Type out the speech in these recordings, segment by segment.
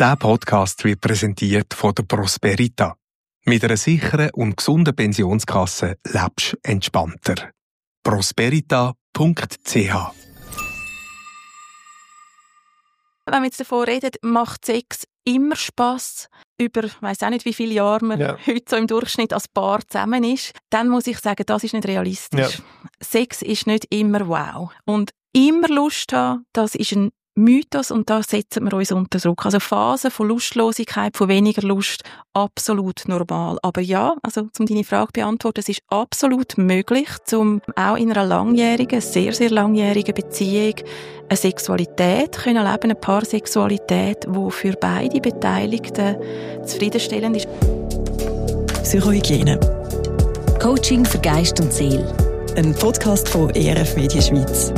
Dieser Podcast wird präsentiert von der Prosperita. Mit einer sicheren und gesunden Pensionskasse lebst du entspannter. Prosperita.ch. Wenn wir jetzt davon reden, macht Sex immer Spass, über ich weiss auch nicht, wie viele Jahre man heute so im Durchschnitt als Paar zusammen ist, dann muss ich sagen, das ist nicht realistisch. Ja. Sex ist nicht immer wow. Und immer Lust haben, das ist ein Mythos und da setzen wir uns unter Druck. Also Phasen von Lustlosigkeit, von weniger Lust, absolut normal. Aber ja, also um deine Frage zu beantworten, es ist absolut möglich, um auch in einer langjährigen, sehr, sehr langjährigen Beziehung eine Sexualität können leben, eine Paarsexualität, die für beide Beteiligten zufriedenstellend ist. Psychohygiene. Coaching für Geist und Seele. Ein Podcast von ERF Media Schweiz.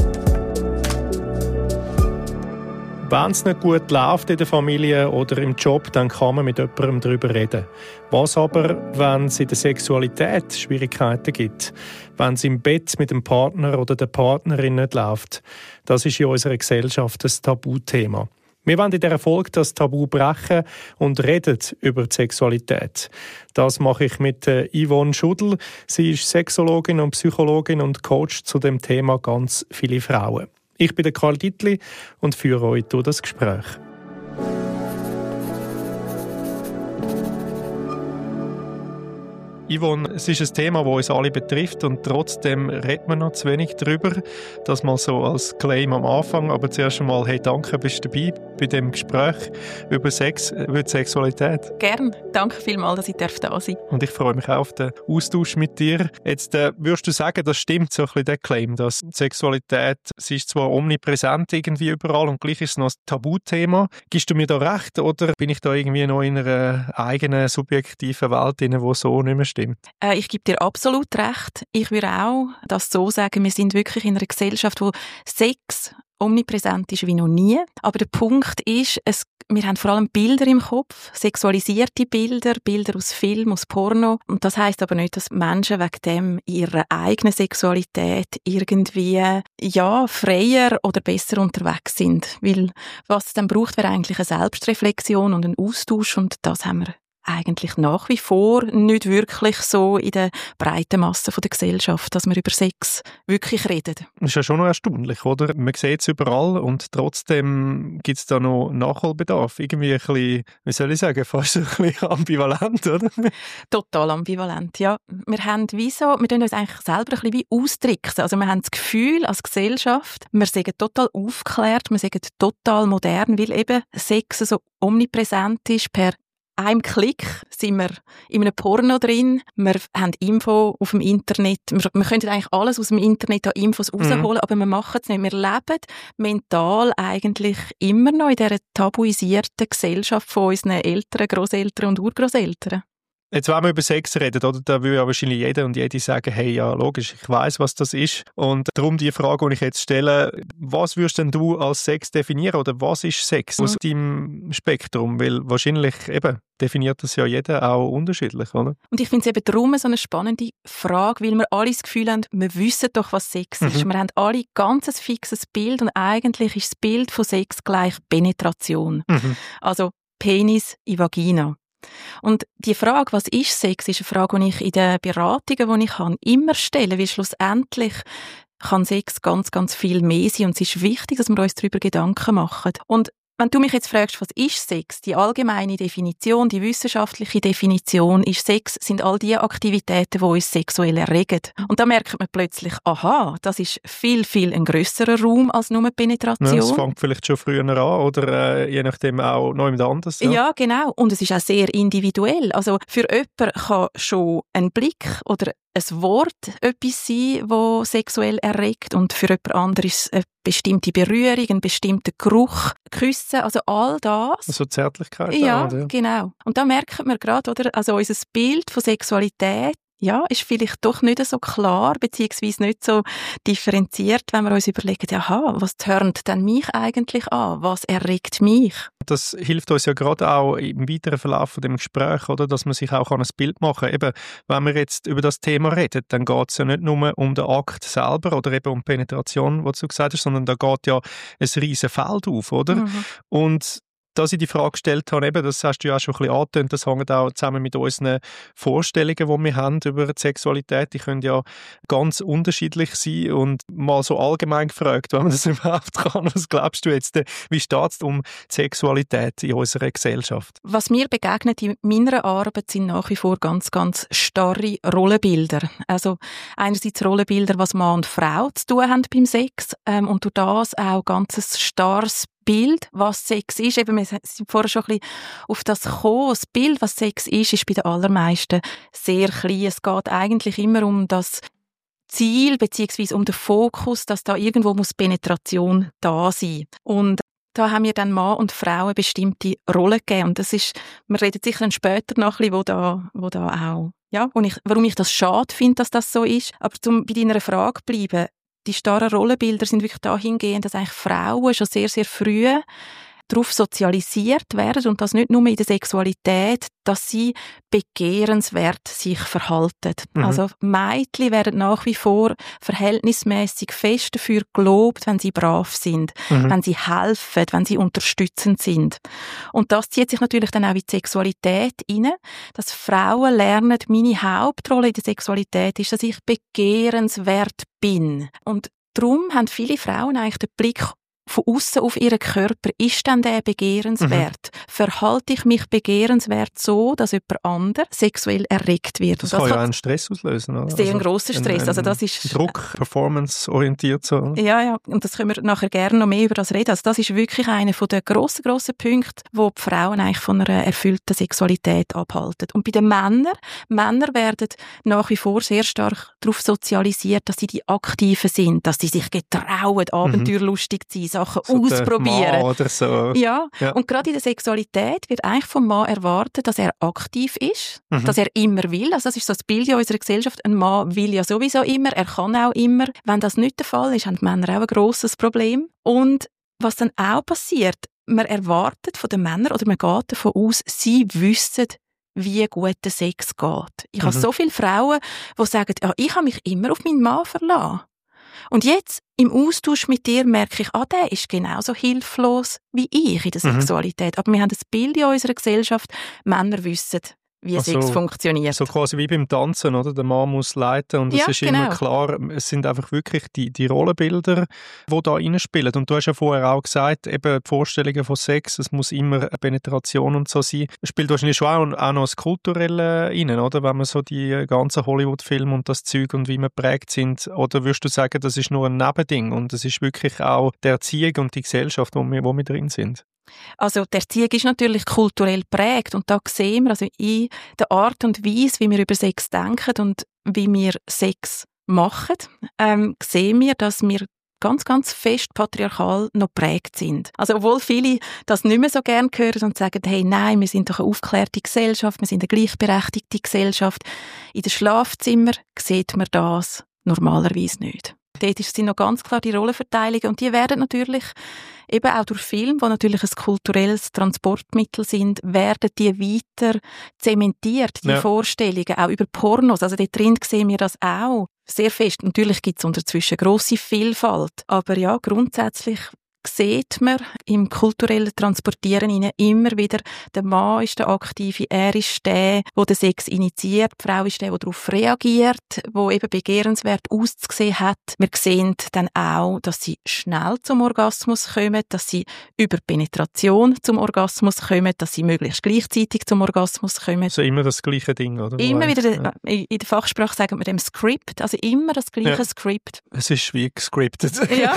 Wenn es nicht gut läuft in der Familie oder im Job, dann kann man mit jemandem darüber reden. Was aber, wenn es in der Sexualität Schwierigkeiten gibt? Wenn es im Bett mit dem Partner oder der Partnerin nicht läuft? Das ist in unserer Gesellschaft ein Tabuthema. Wir wollen in dieser Folge das Tabu brechen und reden über die Sexualität. Das mache ich mit Yvonne Schudel. Sie ist Sexologin und Psychologin und coacht zu dem Thema ganz viele Frauen. Ich bin der Karl Dittli und führe euch durch das Gespräch. Yvonne, es ist ein Thema, das uns alle betrifft und trotzdem redet man noch zu wenig darüber. Das mal so als Claim am Anfang, aber zuerst einmal, hey, danke, bist du dabei bei dem Gespräch über Sex, über die Sexualität. Gern, danke vielmals, dass ich da sein darf. Und ich freue mich auch auf den Austausch mit dir. Jetzt würdest du sagen, das stimmt so ein bisschen der Claim, dass die Sexualität, sie ist zwar omnipräsent irgendwie überall und gleich ist es noch ein Tabuthema. Gibst du mir da recht oder bin ich da irgendwie noch in einer eigenen subjektiven Welt, die so nicht mehr stimmt? Ich gebe dir absolut recht. Ich würde auch das so sagen, wir sind wirklich in einer Gesellschaft, wo Sex omnipräsent ist wie noch nie. Aber der Punkt ist, wir haben vor allem Bilder im Kopf, sexualisierte Bilder, Bilder aus Film, aus Porno. Und das heisst aber nicht, dass Menschen wegen dem ihrer eigenen Sexualität irgendwie freier oder besser unterwegs sind. Weil was es dann braucht, wäre eigentlich eine Selbstreflexion und ein Austausch und das haben wir eigentlich nach wie vor nicht wirklich so in der breiten Masse der Gesellschaft, dass wir über Sex wirklich reden. Das ist ja schon noch erstaunlich, oder? Man sieht es überall und trotzdem gibt es da noch Nachholbedarf. Irgendwie ein bisschen, wie soll ich sagen, fast ein bisschen ambivalent, oder? Total ambivalent, ja. Wir tun uns eigentlich selber ein bisschen wie austricksen. Also wir haben das Gefühl als Gesellschaft, wir sind total aufgeklärt, wir sind total modern, weil eben Sex so omnipräsent ist. Per einem Klick sind wir in einem Porno drin, wir haben Info auf dem Internet, wir könnten eigentlich alles aus dem Internet an Infos rausholen, aber wir machen es nicht. Wir leben mental eigentlich immer noch in dieser tabuisierten Gesellschaft von unseren Eltern, Grosseltern und Urgroßeltern. Jetzt, wenn wir über Sex reden, oder, da würde ja wahrscheinlich jeder und jede sagen, hey, ja, logisch, ich weiss, was das ist. Und darum die Frage, die ich jetzt stelle, was würdest denn du als Sex definieren oder was ist Sex aus deinem Spektrum? Weil wahrscheinlich eben definiert das ja jeder auch unterschiedlich, oder? Und ich finde es eben darum so eine spannende Frage, weil wir alle das Gefühl haben, wir wissen doch, was Sex ist. Wir haben alle ganz ein fixes Bild und eigentlich ist das Bild von Sex gleich Penetration. Also Penis in Vagina. Und die Frage, was ist Sex, ist eine Frage, die ich in den Beratungen, die ich habe, immer stelle, weil schlussendlich kann Sex ganz, ganz viel mehr sein und es ist wichtig, dass wir uns darüber Gedanken machen. Und wenn du mich jetzt fragst, was ist Sex? Die allgemeine Definition, die wissenschaftliche Definition ist Sex, sind all die Aktivitäten, die uns sexuell erregen. Und da merkt man plötzlich, aha, das ist viel, viel ein grösserer Raum als nur Penetration. Ja, es fängt vielleicht schon früher an oder je nachdem auch noch jemand anderes. Ja, genau. Und es ist auch sehr individuell. Also für jemanden kann schon ein Blick oder ein Wort etwas sein, das sexuell erregt und für jemand anderes eine bestimmte Berührung, ein bestimmter Geruch, Küssen, also all das. So Zärtlichkeit. Ja, auch, ja, genau. Und da merkt man gerade, oder, also unser Bild von Sexualität, ja, ist vielleicht doch nicht so klar, beziehungsweise nicht so differenziert, wenn wir uns überlegen, aha, was turnt denn mich eigentlich an? Was erregt mich? Das hilft uns ja gerade auch im weiteren Verlauf von dem Gespräch, oder, dass man sich auch ein Bild machen kann. Eben, wenn wir jetzt über das Thema reden, dann geht es ja nicht nur um den Akt selber oder eben um Penetration, was du gesagt hast, sondern da geht ja ein riesen Feld auf, oder? Und dass ich die Frage gestellt habe, eben, das hast du ja auch schon ein bisschen angetönt, das hängt auch zusammen mit unseren Vorstellungen, die wir haben über die Sexualität. Die können ja ganz unterschiedlich sein und mal so allgemein gefragt, wenn man das überhaupt kann, was glaubst du jetzt, wie steht es um die Sexualität in unserer Gesellschaft? Was mir begegnet in meiner Arbeit sind nach wie vor ganz, ganz starre Rollenbilder. Also einerseits Rollenbilder, was Mann und Frau zu tun haben beim Sex und durch das auch ganz ein starres Bild, was Sex ist. Eben, wir sind vorher schon ein bisschen auf das gekommen. Das Bild, was Sex ist bei den allermeisten sehr klein. Es geht eigentlich immer um das Ziel beziehungsweise um den Fokus, dass da irgendwo muss Penetration da sein. Und da haben wir dann Mann und Frau eine bestimmte Rolle gegeben. Und das ist, wir reden sicher dann später noch ein bisschen, wo da auch, ja, warum ich das schade finde, dass das so ist. Aber um bei deiner Frage zu bleiben, die starren Rollenbilder sind wirklich dahingehend, dass eigentlich Frauen schon sehr, sehr früh darauf sozialisiert werden und das nicht nur in der Sexualität, dass sie begehrenswert sich verhalten. Also Mädchen werden nach wie vor verhältnismäßig fest dafür gelobt, wenn sie brav sind, wenn sie helfen, wenn sie unterstützend sind. Und das zieht sich natürlich dann auch in die Sexualität hinein, dass Frauen lernen, meine Hauptrolle in der Sexualität ist, dass ich begehrenswert bin. Und darum haben viele Frauen eigentlich den Blick von außen auf ihren Körper, ist denn der begehrenswert? Verhalte ich mich begehrenswert so, dass jemand anderes sexuell erregt wird? Das kann ja einen Stress auslösen, oder? Sehr grosser Stress. Also das ist Druck, performance-orientiert so. Ja. Und das können wir nachher gerne noch mehr über das reden. Also das ist wirklich einer der grossen Punkte, wo die Frauen eigentlich von einer erfüllten Sexualität abhalten. Und bei den Männer werden nach wie vor sehr stark darauf sozialisiert, dass sie die Aktiven sind, dass sie sich getrauen, abenteuerlustig zu sein, Sachen so ausprobieren. Oder so. Ja, und gerade in der Sexualität wird eigentlich vom Mann erwartet, dass er aktiv ist, dass er immer will. Also das ist so das Bild in unserer Gesellschaft. Ein Mann will ja sowieso immer, er kann auch immer. Wenn das nicht der Fall ist, haben die Männer auch ein grosses Problem. Und was dann auch passiert, man erwartet von den Männern oder man geht davon aus, sie wissen, wie gut der Sex geht. Ich habe so viele Frauen, die sagen, ja, ich habe mich immer auf meinen Mann verlassen. Und jetzt, im Austausch mit dir, merke ich, der ist genauso hilflos wie ich in der Sexualität. Aber wir haben das Bild in unserer Gesellschaft, Männer wissen, wie Sex funktioniert. So quasi wie beim Tanzen, oder? Der Mann muss leiten und es ist immer klar, es sind einfach wirklich die Rollenbilder, die da reinspielen. Und du hast ja vorher auch gesagt, eben die Vorstellungen von Sex, es muss immer eine Penetration und so sein. Es spielt wahrscheinlich schon auch noch das Kulturelle rein, oder? Wenn man so die ganzen Hollywood-Filme und das Zeug und wie wir geprägt sind, oder würdest du sagen, das ist nur ein Nebending und es ist wirklich auch die Erziehung und die Gesellschaft, wo wir drin sind? Also die Erziehung ist natürlich kulturell geprägt und da sehen wir, also in der Art und Weise, wie wir über Sex denken und wie wir Sex machen, sehen wir, dass wir ganz, ganz fest patriarchal noch geprägt sind. Also obwohl viele das nicht mehr so gerne hören und sagen, hey, nein, wir sind doch eine aufgeklärte Gesellschaft, wir sind eine gleichberechtigte Gesellschaft. In den Schlafzimmern sieht man das normalerweise nicht. Dort sind noch ganz klar die Rollenverteilungen und die werden natürlich eben auch durch Filme, die natürlich ein kulturelles Transportmittel sind, werden die weiter zementiert, die Vorstellungen, auch über Pornos. Also dort drin sehen wir das auch sehr fest. Natürlich gibt es unterzwischen grosse Vielfalt, aber ja, grundsätzlich sieht man im kulturellen Transportieren immer wieder, der Mann ist der Aktive, er ist der den Sex initiiert, die Frau ist der darauf reagiert, der eben begehrenswert auszusehen hat. Wir sehen dann auch, dass sie schnell zum Orgasmus kommen, dass sie über Penetration zum Orgasmus kommen, dass sie möglichst gleichzeitig zum Orgasmus kommen. Also immer das gleiche Ding, oder? Immer wieder, in der Fachsprache sagen wir dem Skript, also immer das gleiche Skript. Es ist wie gescriptet. Ja.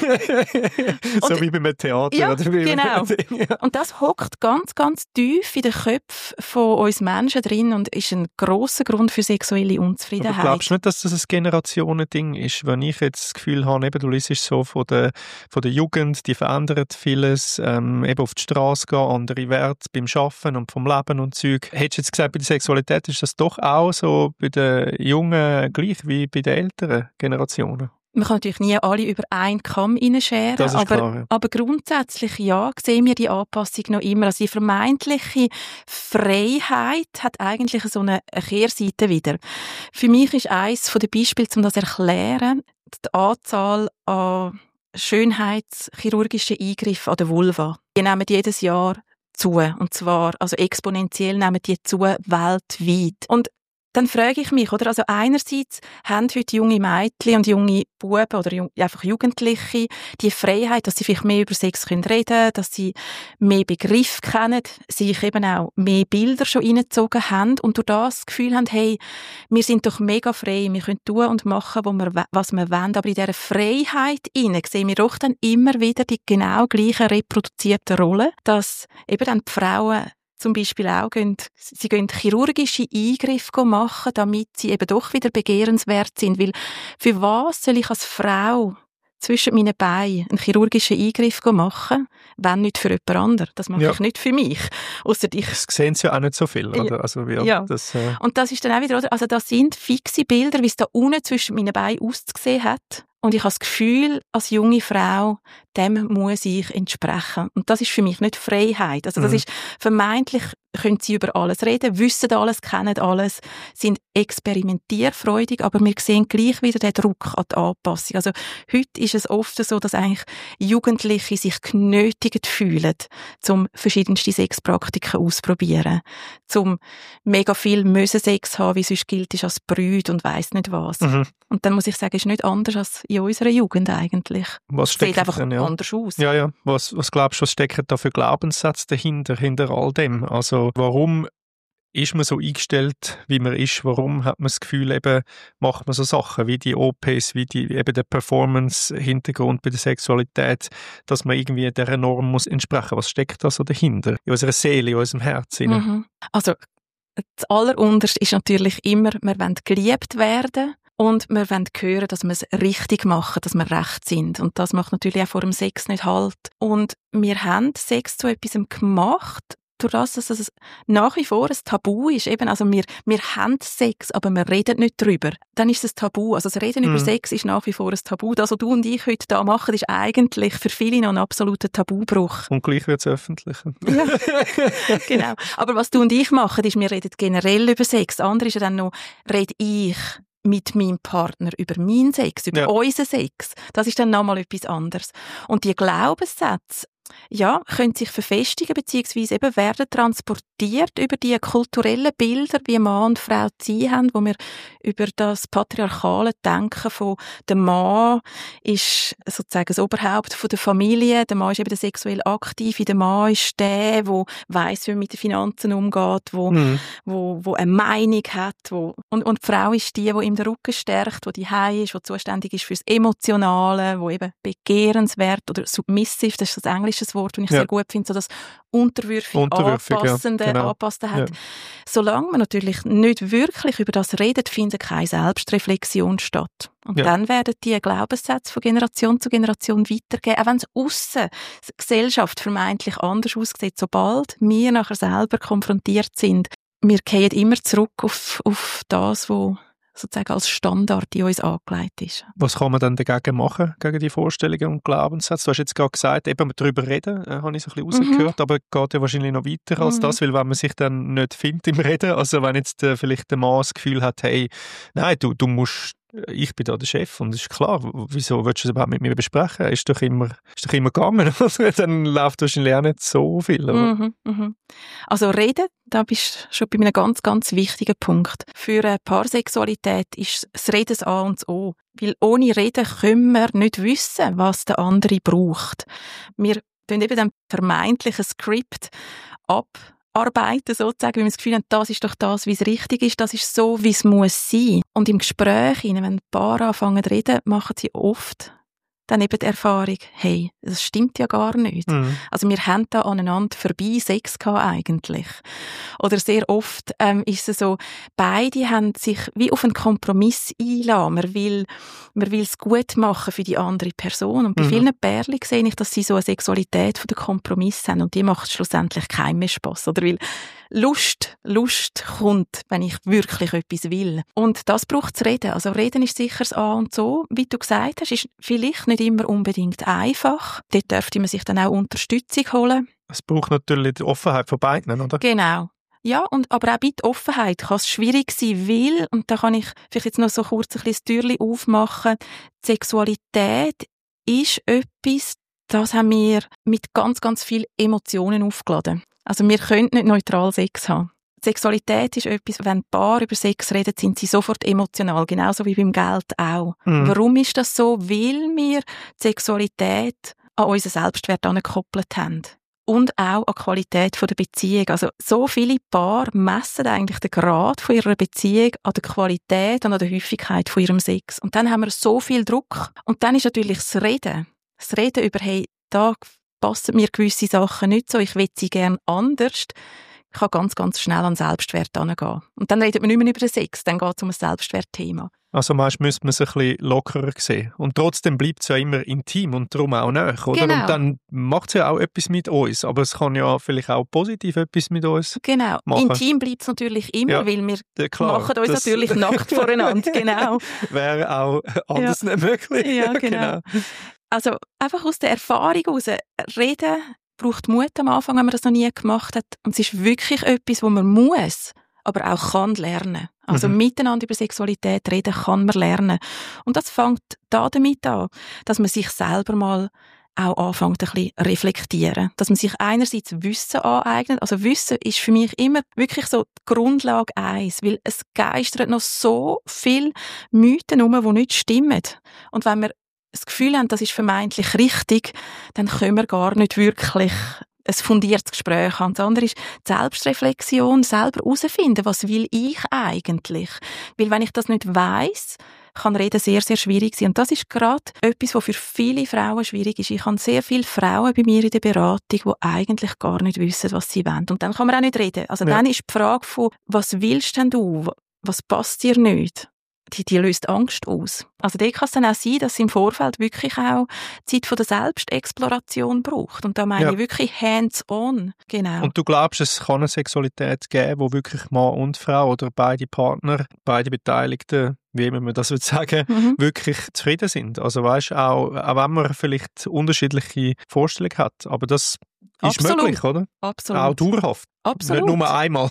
So wie beim Theater. Ja, oder wie genau. Und das hockt ganz, ganz tief in den Köpfen von uns Menschen drin und ist ein grosser Grund für sexuelle Unzufriedenheit. Aber glaubst du nicht, dass das ein Generationending ist? Wenn ich jetzt das Gefühl habe, eben, du liest so von der Jugend, die verändert vieles, eben auf die Straße gehen, andere Werte beim Arbeiten und vom Leben und Zeug. Hättest du jetzt gesagt, bei der Sexualität ist das doch auch so bei den Jungen gleich wie bei den älteren Generationen? Man kann natürlich nie alle über einen Kamm hineinscheren, aber grundsätzlich ja, sehen wir die Anpassung noch immer. Also die vermeintliche Freiheit hat eigentlich so eine Kehrseite wieder. Für mich ist eines der Beispiele, um das zu erklären, die Anzahl an schönheitschirurgischen Eingriffen an der Vulva. Die nehmen jedes Jahr zu. Und zwar, also exponentiell nehmen die zu weltweit. Und dann frage ich mich, oder? Also einerseits haben heute junge Mädchen und junge Buben oder einfach Jugendliche die Freiheit, dass sie vielleicht mehr über Sex reden können, dass sie mehr Begriffe kennen, sich eben auch mehr Bilder schon reingezogen haben und durch das Gefühl haben, hey, wir sind doch mega frei, wir können tun und machen, was wir wollen, aber in dieser Freiheit sehen wir doch dann immer wieder die genau gleichen reproduzierten Rollen, dass eben dann die Frauen zum Beispiel auch gehen chirurgische Eingriffe machen, damit sie eben doch wieder begehrenswert sind. Weil für was soll ich als Frau zwischen meinen Beinen einen chirurgischen Eingriff machen, wenn nicht für jemand anderen? Das mache ich nicht für mich. Ausser ich. Das sehen sie ja auch nicht so viel, oder? Also, Und das ist dann auch wieder, oder? Also das sind fixe Bilder, wie es da unten zwischen meinen Beinen ausgesehen hat. Und ich habe das Gefühl, als junge Frau, dem muss ich entsprechen. Und das ist für mich nicht Freiheit. Also das ist vermeintlich, können sie über alles reden, wissen alles, kennen alles, sind experimentierfreudig, aber wir sehen gleich wieder den Druck an die Anpassung. Also heute ist es oft so, dass eigentlich Jugendliche sich genötigt fühlen, zum verschiedenste Sexpraktiken ausprobieren, zum mega viel müssen Sex haben, wie sonst gilt es als Brüd und weiss nicht was. Und dann muss ich sagen, ist nicht anders als in unserer Jugend eigentlich. Was steckt sieht einfach denn, anders aus. Ja. Was glaubst du, was stecken da für Glaubenssätze dahinter, hinter all dem? Also warum ist man so eingestellt, wie man ist? Warum hat man das Gefühl, eben, macht man so Sachen wie die OPs, wie eben der Performance-Hintergrund bei der Sexualität, dass man irgendwie dieser Norm muss entsprechen? Was steckt da so dahinter? In unserer Seele, in unserem Herzen? Also das Allerunterste ist natürlich immer, wir wollen geliebt werden. Und wir wollen hören, dass wir es richtig machen, dass wir recht sind. Und das macht natürlich auch vor dem Sex nicht Halt. Und wir haben Sex zu etwas gemacht, durch das, dass es nach wie vor ein Tabu ist. Eben, also wir haben Sex, aber wir reden nicht drüber. Dann ist es ein Tabu. Also das Reden über Sex ist nach wie vor ein Tabu. Das, was du und ich heute da machen, ist eigentlich für viele noch ein absoluter Tabubruch. Und gleich wird es öffentlich. Ja, genau. Aber was du und ich machen, ist, wir reden generell über Sex. Das andere ist ja dann noch, rede ich mit meinem Partner über meinen Sex, über unseren Sex. Das ist dann nochmal etwas anderes. Und die Glaubenssätze, können sich verfestigen, beziehungsweise eben werden transportiert über die kulturellen Bilder, wie Mann und Frau zu sein haben, wo wir über das patriarchale Denken von der Mann ist sozusagen das Oberhaupt von der Familie, der Mann ist eben der sexuell Aktive, der Mann ist der weiss, wie man mit den Finanzen umgeht, wo eine Meinung hat, und die Frau ist die ihm den Rücken stärkt, die Hause ist, die zuständig ist fürs Emotionale, wo eben begehrenswert oder submissive, das ist das englische Wort, das ich sehr gut finde, so das unterwürfig Anpassende hat. Solange man natürlich nicht wirklich über das redet, findet keine Selbstreflexion statt. Und dann werden die Glaubenssätze von Generation zu Generation weitergehen, auch wenn es aussen die Gesellschaft vermeintlich anders aussieht. Sobald wir nachher selber konfrontiert sind, wir gehen immer zurück auf das, was sozusagen als Standard in uns angelegt ist. Was kann man dann dagegen machen, gegen die Vorstellungen und Glaubenssätze? Du hast jetzt gerade gesagt, eben darüber reden, habe ich so ein bisschen rausgehört, aber geht ja wahrscheinlich noch weiter als das, weil wenn man sich dann nicht findet im Reden, also wenn jetzt vielleicht der Mann das Gefühl hat, hey, nein, du musst, ich bin da der Chef und es ist klar, wieso willst du es überhaupt mit mir besprechen? Ist doch immer gegangen. Dann läuft wahrscheinlich auch nicht so viel. Also reden, da bist du schon bei einem ganz, ganz wichtigen Punkt. Für eine Paarsexualität ist das Reden das A und das O. Weil ohne Reden können wir nicht wissen, was der andere braucht. Wir tun eben ein vermeintliches Skript abarbeiten, sozusagen, weil wir das Gefühl haben, das ist doch das, wie es richtig ist, das ist so, wie es muss sein. Und im Gespräch, wenn ein Paar anfangen zu reden, machen sie oft dann eben die Erfahrung, hey, das stimmt ja gar nicht. Also wir haben da aneinander vorbei Sex gehabt eigentlich. Oder sehr oft ist es so, beide haben sich wie auf einen Kompromiss einlassen. Man will es gut machen für die andere Person. Und bei vielen Pärchen sehe ich, dass sie so eine Sexualität von der Kompromiss haben und die macht schlussendlich keinem mehr Spass. Oder weil Lust kommt, wenn ich wirklich etwas will. Und das braucht es Reden. Also Reden ist sicher das A und so. Wie du gesagt hast, ist vielleicht nicht immer unbedingt einfach. Dort dürfte man sich dann auch Unterstützung holen. Es braucht natürlich die Offenheit von beiden, oder? Genau. Ja, aber auch bei der Offenheit kann es schwierig sein, weil, und da kann ich vielleicht jetzt noch so kurz ein bisschen das Türchen aufmachen, die Sexualität ist etwas, das haben wir mit ganz, ganz vielen Emotionen aufgeladen. Also wir können nicht neutral Sex haben. Sexualität ist etwas, wenn Paare über Sex reden, sind sie sofort emotional, genauso wie beim Geld auch. Warum ist das so? Weil wir die Sexualität an unseren Selbstwert angekoppelt haben. Und auch an die Qualität der Beziehung. Also so viele Paare messen eigentlich den Grad von ihrer Beziehung an der Qualität und an der Häufigkeit von ihrem Sex. Und dann haben wir so viel Druck. Und dann ist natürlich das Reden über, hey, da passen mir gewisse Sachen nicht so, ich will sie gerne anders, kann ganz, ganz schnell an Selbstwert herangehen. Und dann redet man nicht mehr über den Sex, dann geht es um ein Selbstwertthema. Also meist müsste man es ein bisschen lockerer sehen. Und trotzdem bleibt es ja immer intim und darum auch näher, oder? Genau. Und dann macht es ja auch etwas mit uns. Aber es kann ja vielleicht auch positiv etwas mit uns Genau. machen. Intim bleibt es natürlich immer, Ja, weil wir klar, machen uns natürlich nackt voreinander. Genau. Wäre auch anders nicht möglich. Ja, genau. Also einfach aus der Erfahrung heraus, reden braucht Mut am Anfang, wenn man das noch nie gemacht hat. Und es ist wirklich etwas, wo man muss, aber auch kann lernen. Also miteinander über Sexualität reden kann man lernen. Und das fängt da damit an, dass man sich selber mal auch anfängt, ein bisschen reflektieren. Dass man sich einerseits Wissen aneignet. Also Wissen ist für mich immer wirklich so die Grundlage 1, weil es geistert noch so viele Mythen herum, die nicht stimmen. Und wenn wir das Gefühl haben, das ist vermeintlich richtig, dann können wir gar nicht wirklich ein fundiertes Gespräch haben. Das andere ist die Selbstreflexion, selber herausfinden, was will ich eigentlich? Weil wenn ich das nicht weiss, kann Reden sehr, sehr schwierig sein. Und das ist gerade etwas, was für viele Frauen schwierig ist. Ich habe sehr viele Frauen bei mir in der Beratung, die eigentlich gar nicht wissen, was sie wollen. Und dann kann man auch nicht reden. Also dann ist die Frage von, was willst denn du? Was passt dir nicht? Die löst Angst aus. Also da kann es dann auch sein, dass es im Vorfeld wirklich auch Zeit von der Selbstexploration braucht. Und da meine ich wirklich hands-on. Genau. Und du glaubst, es kann eine Sexualität geben, wo wirklich Mann und Frau oder beide Partner, beide Beteiligten, wie immer man das sagen will, wirklich zufrieden sind? Also weißt, auch wenn man vielleicht unterschiedliche Vorstellungen hat, aber das ist möglich, oder? Absolut. Auch dauerhaft. Absolut. Nicht nur einmal.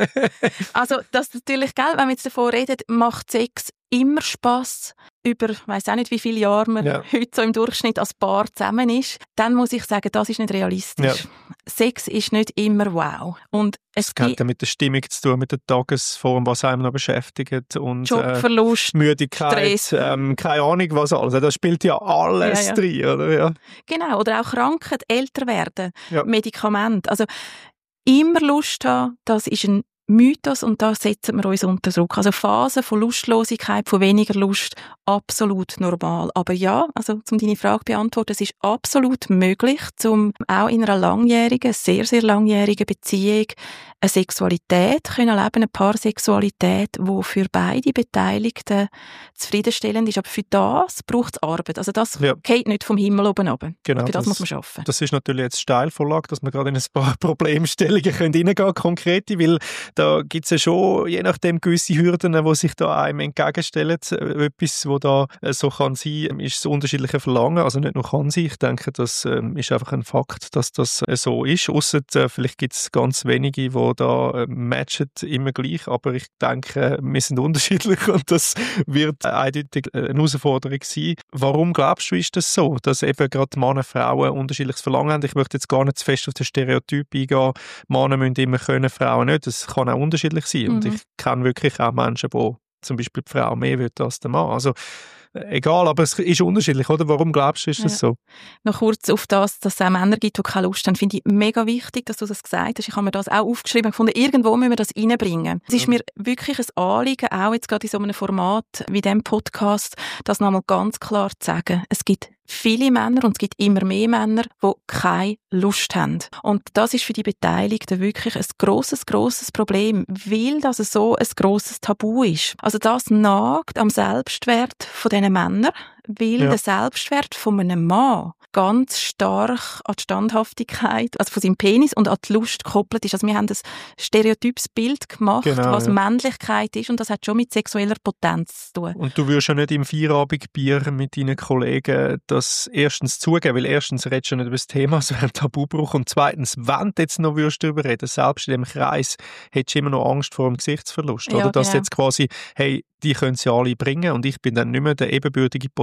Also das natürlich, gell, wenn wir jetzt davon reden, macht Sex immer Spass über, ich weiss auch nicht, wie viele Jahre man heute so im Durchschnitt als Paar zusammen ist, dann muss ich sagen, das ist nicht realistisch. Ja. Sex ist nicht immer wow. Und es hat ja mit der Stimmung zu tun, mit der Tagesform, was einem noch beschäftigt. Und, Jobverlust, Müdigkeit, Stress. Keine Ahnung was alles. Das spielt ja alles drin, oder? Ja. Genau, oder auch Krankheit, älter werden, Medikamente. Also immer Lust haben, das ist ein Mythos und da setzen wir uns unter Druck. Also Phasen von Lustlosigkeit, von weniger Lust, absolut normal. Aber ja, also um deine Frage zu beantworten, es ist absolut möglich, um auch in einer langjährigen, sehr, sehr langjährigen Beziehung eine Sexualität können leben, eine Paarsexualität, die für beide Beteiligten zufriedenstellend ist. Aber für das braucht es Arbeit. Also das geht nicht vom Himmel oben runter. Genau, für das muss man arbeiten. Das ist natürlich jetzt Steilvorlage, dass wir gerade in ein paar Problemstellungen reingehen können, konkrete, weil da gibt es ja schon, je nachdem, gewisse Hürden, die sich da einem entgegenstellen. Etwas, was da so kann sein, ist das unterschiedliche Verlangen. Also nicht nur kann sein, ich denke, das ist einfach ein Fakt, dass das so ist. Ausser vielleicht gibt es ganz wenige, die da matchen immer gleich, aber ich denke, wir sind unterschiedlich und das wird eindeutig eine Herausforderung sein. Warum glaubst du, ist das so, dass eben gerade Männer und Frauen unterschiedliches Verlangen haben? Ich möchte jetzt gar nicht zu fest auf den Stereotyp eingehen, Männer müssen immer können, Frauen nicht. Das kann auch unterschiedlich sein. Und ich kenne wirklich auch Menschen, die zum Beispiel die Frau mehr will als der Mann. Also egal, aber es ist unterschiedlich, oder? Warum glaubst du, ist das so? Noch kurz auf das, dass es auch Männer gibt, die keine Lust haben, finde ich mega wichtig, dass du das gesagt hast. Ich habe mir das auch aufgeschrieben und gefunden, irgendwo müssen wir das reinbringen. Es ist mir wirklich ein Anliegen, auch jetzt gerade in so einem Format wie diesem Podcast, das nochmal ganz klar zu sagen. Es gibt viele Männer und es gibt immer mehr Männer, die keine Lust haben. Und das ist für die Beteiligten wirklich ein grosses Problem, weil das so ein grosses Tabu ist. Also das nagt am Selbstwert von diesen Männern, weil der Selbstwert von einem Mann ganz stark an die Standhaftigkeit, also von seinem Penis und an die Lust gekoppelt ist. Also wir haben ein stereotypes Bild gemacht, was Männlichkeit ist und das hat schon mit sexueller Potenz zu tun. Und du würdest ja nicht im Feierabendbier mit deinen Kollegen das erstens zugeben, weil erstens redest du nicht über das Thema, es wäre ein Tabubruch und zweitens, wenn du jetzt noch darüber reden, selbst in dem Kreis, hättest du immer noch Angst vor dem Gesichtsverlust. Oder? Dass jetzt quasi, hey, die können sie alle bringen und ich bin dann nicht mehr der ebenbürtige Potenz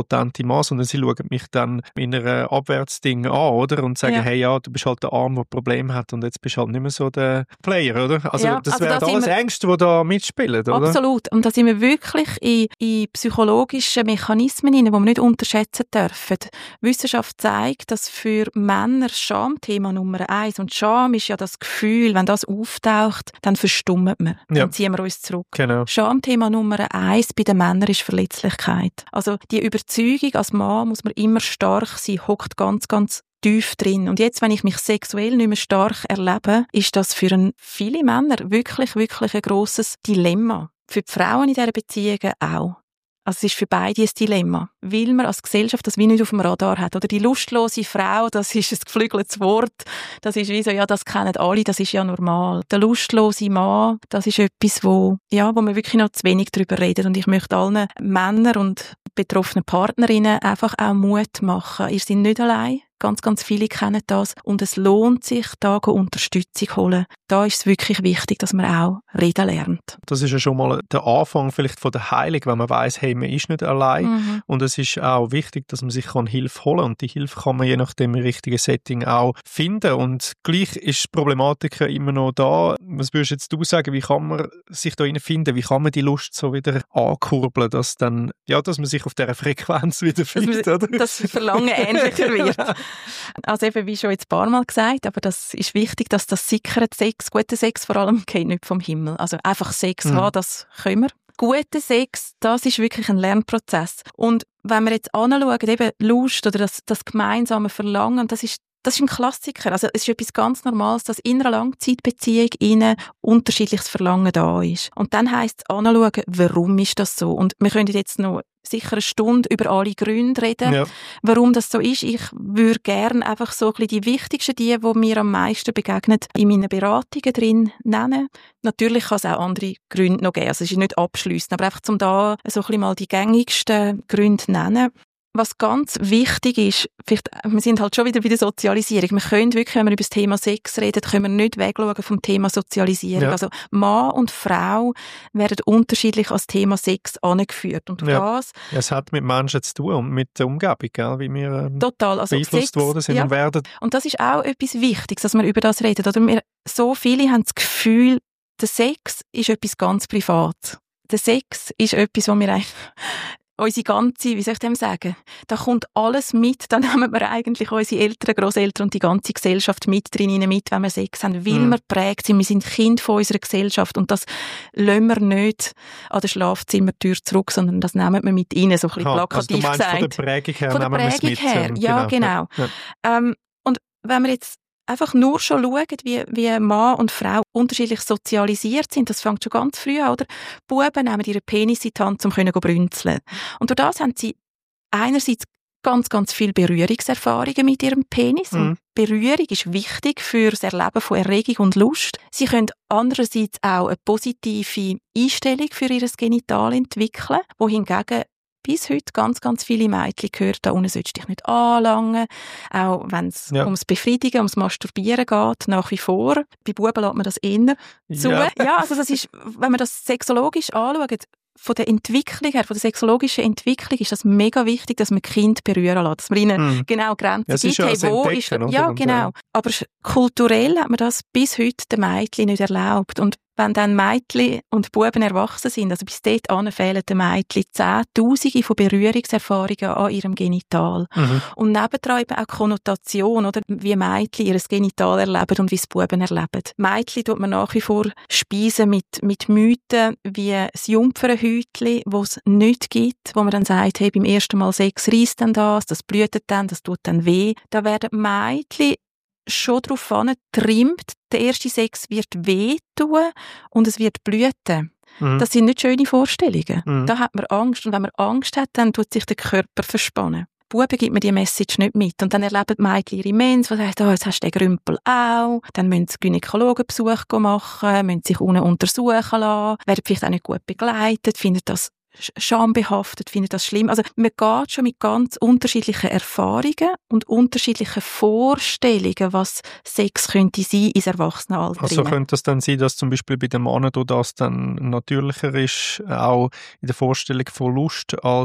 potente Mann, sondern sie schauen mich dann in einer Abwärtsding an, oder? Und sagen, hey, ja, du bist halt der Arm, der Probleme hat und jetzt bist du halt nicht mehr so der Player, oder? Also das wären alles Ängste, die da mitspielen, oder? Absolut. Und da sind wir wirklich in psychologischen Mechanismen hinein, die wir nicht unterschätzen dürfen. Wissenschaft zeigt, dass für Männer Schamthema Nummer 1, und Scham ist ja das Gefühl, wenn das auftaucht, dann verstummen wir, dann ziehen wir uns zurück. Genau. Schamthema Nummer 1 bei den Männern ist Verletzlichkeit. Also die Überzeugung, als Mann muss man immer stark sein, hockt ganz, ganz tief drin. Und jetzt, wenn ich mich sexuell nicht mehr stark erlebe, ist das für viele Männer wirklich, wirklich ein grosses Dilemma. Für die Frauen in dieser Beziehungen auch. Also es ist für beide ein Dilemma, weil man als Gesellschaft das wie nicht auf dem Radar hat. Oder die lustlose Frau, das ist ein geflügeltes Wort. Das ist wie so, ja, das kennen alle, das ist ja normal. Der lustlose Mann, das ist etwas, wo man wirklich noch zu wenig darüber redet. Und ich möchte allen Männern und betroffenen Partnerinnen einfach auch Mut machen. Ihr seid nicht allein. Ganz, ganz viele kennen das. Und es lohnt sich, da Unterstützung holen. Da ist es wirklich wichtig, dass man auch reden lernt. Das ist ja schon mal der Anfang vielleicht von der Heilung, wenn man weiss, hey, man ist nicht allein. Mhm. Und es ist auch wichtig, dass man sich Hilfe holen kann. Und die Hilfe kann man je nachdem im richtigen Setting auch finden. Und gleich ist die Problematik immer noch da. Was würdest jetzt du sagen, wie kann man sich da finden? Wie kann man die Lust so wieder ankurbeln, dass dann, dass man sich auf dieser Frequenz wieder findet, oder? Das Verlangen ähnlicher wird. Also eben, wie schon jetzt ein paar Mal gesagt, aber das ist wichtig, dass das sickert Sex, guter Sex vor allem, geht nicht vom Himmel. Also einfach Sex haben, das können wir. Guter Sex, das ist wirklich ein Lernprozess. Und wenn wir jetzt anschauen, eben Lust oder das gemeinsame Verlangen, das ist ein Klassiker. Also es ist etwas ganz Normales, dass in einer Langzeitbeziehung innen unterschiedliches Verlangen da ist. Und dann heisst es anschauen, warum ist das so? Und wir können jetzt noch sicher eine Stunde über alle Gründe reden, warum das so ist. Ich würde gerne einfach so ein bisschen die wichtigsten, die mir am meisten begegnen, in meinen Beratungen drin nennen. Natürlich kann es auch andere Gründe noch geben. Also es ist nicht abschliessend, aber einfach um da so ein bisschen mal die gängigsten Gründe nennen. Was ganz wichtig ist, wir sind halt schon wieder bei der Sozialisierung. Wir können wirklich, wenn wir über das Thema Sex reden, können wir nicht wegschauen vom Thema Sozialisierung. Ja. Also Mann und Frau werden unterschiedlich als Thema Sex angeführt. Und das... Ja, es hat mit Menschen zu tun und mit der Umgebung, gell? Wie wir total. Also beeinflusst worden sind und werden. Und das ist auch etwas Wichtiges, dass wir über das reden. Oder so viele haben das Gefühl, der Sex ist etwas ganz Privates. Der Sex ist etwas, wo wir eigentlich... unsere ganze, wie soll ich dem sagen, da kommt alles mit, dann nehmen wir eigentlich unsere Eltern, Grosseltern und die ganze Gesellschaft mit drin, mit, wenn wir Sex haben, weil wir geprägt sind, wir sind Kind von unserer Gesellschaft und das lassen wir nicht an der Schlafzimmertür zurück, sondern das nehmen wir mit rein, so ein bisschen plakativ gesagt. Also du meinst von der Prägung her nehmen wir es mit? Her, ja, genau. Ja. Und wenn wir jetzt einfach nur schon schauen, wie Mann und Frau unterschiedlich sozialisiert sind. Das fängt schon ganz früh an, oder? Buben nehmen ihren Penis in die Hand, um zu brünzeln. Und durch das haben sie einerseits ganz, ganz viele Berührungserfahrungen mit ihrem Penis. Und Berührung ist wichtig für das Erleben von Erregung und Lust. Sie können andererseits auch eine positive Einstellung für ihr Genital entwickeln, wohingegen bis heute ganz, ganz viele Mädchen gehört, da unten sollst du dich nicht anlangen. Auch wenn es ums Befriedigen, ums Masturbieren geht, nach wie vor. Bei Buben lässt man das eher zu. Ja, also das ist, wenn man das sexologisch anschaut, von der Entwicklung her, von der sexologischen Entwicklung ist das mega wichtig, dass man Kind berühren lässt, dass man ihnen genau Grenzen gibt. Hey, wo ist das? Ja, genau. Aber kulturell hat man das bis heute den Mädchen nicht erlaubt. Und wenn dann Mädchen und Buben erwachsen sind, also bis dort fehlen den Mädchen Zehntausende von Berührungserfahrungen an ihrem Genital. Und nebendran eben auch Konnotation, oder? Wie Mädchen ihr Genital erleben und wie es Buben erleben. Mädchen tut man nach wie vor speisen mit Mythen wie das Jungfernhäutchen, das es nicht gibt, wo man dann sagt, hey, beim ersten Mal Sex reisst dann das blüht dann, das tut dann weh. Da werden Mädchen schon darauf getrimmt, der erste Sex wird wehtun und es wird blüten. Das sind nicht schöne Vorstellungen. Da hat man Angst und wenn man Angst hat, dann tut sich der Körper verspannen. Buben gibt mir die Message nicht mit. Und dann erleben die Mädchen ihre Mens, die sagen, jetzt hast du den Grümpel auch. Dann müssen sie Gynäkologenbesuch machen, müssen sich unten untersuchen lassen, werden vielleicht auch nicht gut begleitet, finden das schambehaftet, findet das schlimm. Also man geht schon mit ganz unterschiedlichen Erfahrungen und unterschiedlichen Vorstellungen, was Sex könnte sein ins Erwachsenenalter. Also könnte es dann sein, dass zum Beispiel bei den Männern das dann natürlicher ist, auch in der Vorstellung von Lust als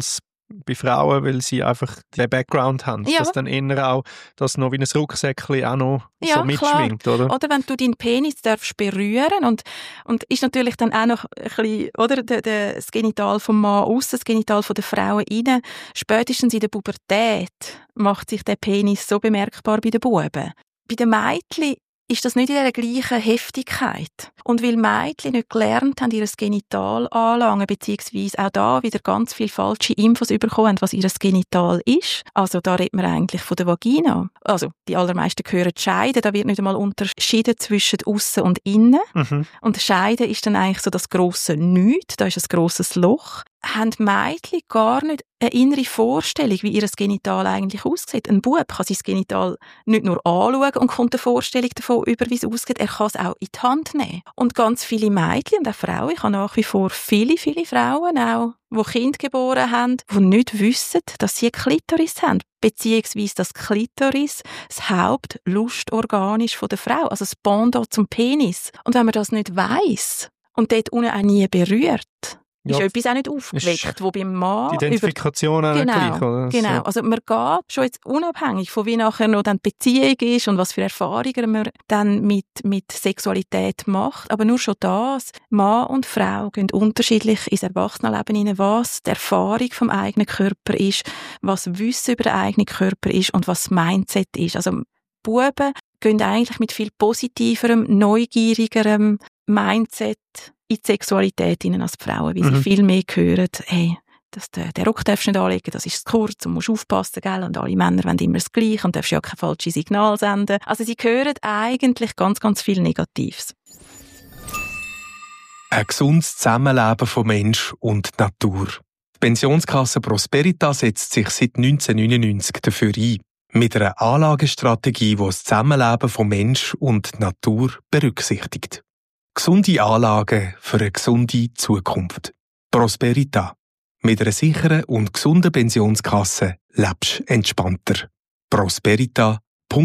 bei Frauen, weil sie einfach den Background haben, dass dann eher auch das noch wie ein Rucksäckchen auch noch so mitschwingt, klar. Oder? Oder wenn du deinen Penis darfst berühren und ist natürlich dann auch noch ein bisschen, oder, das Genital vom Mann aussen, das Genital von der Frau innen. Spätestens in der Pubertät macht sich der Penis so bemerkbar bei den Buben. Bei den Mädchen ist das nicht in der gleichen Heftigkeit. Und weil Mädchen nicht gelernt haben, ihr Genital anlangen, beziehungsweise auch da wieder ganz viele falsche Infos bekommen haben, was ihr Genital ist. Also da redet man eigentlich von der Vagina. Also die allermeisten hören Scheiden, da wird nicht einmal unterschieden zwischen aussen und innen. Mhm. Und Scheiden ist dann eigentlich so das grosse Nichts, da ist ein grosses Loch. Haben Mädchen gar nicht eine innere Vorstellung, wie ihr Genital eigentlich aussieht. Ein Bub kann sein Genital nicht nur anschauen und kommt eine Vorstellung davon über, wie es aussieht, er kann es auch in die Hand nehmen. Und ganz viele Mädchen und auch Frauen, ich habe nach wie vor viele Frauen auch, die Kinder geboren haben, die nicht wissen, dass sie eine Klitoris haben, beziehungsweise das Klitoris das Hauptlustorgan ist von der Frau, also das Pendant zum Penis. Und wenn man das nicht weiss und dort unten auch nie berührt, ist etwas auch nicht aufgeweckt, wo beim Mann... Die Identifikation auch nicht gleich, oder? Genau, also man geht schon jetzt unabhängig von wie nachher noch dann die Beziehung ist und was für Erfahrungen man dann mit Sexualität macht, aber nur schon das, Mann und Frau gehen unterschiedlich ins Erwachsenenleben hinein, was die Erfahrung vom eigenen Körper ist, was Wissen über den eigenen Körper ist und was das Mindset ist. Also Buben gehen eigentlich mit viel positiverem, neugierigerem Mindset in die Sexualität hinein als die Frauen, weil sie viel mehr hören, hey, den Rock darfst du nicht anlegen, das ist zu kurz und musst aufpassen, gell? Und alle Männer wollen immer das Gleiche und darfst ja kein falsches Signal senden. Also sie hören eigentlich ganz, ganz viel Negatives. Ein gesundes Zusammenleben von Mensch und Natur. Die Pensionskasse Prosperita setzt sich seit 1999 dafür ein. Mit einer Anlagestrategie, die das Zusammenleben von Mensch und Natur berücksichtigt. Gesunde Anlagen für eine gesunde Zukunft. Prosperita. Mit einer sicheren und gesunden Pensionskasse lebst du entspannter. prosperita.ch.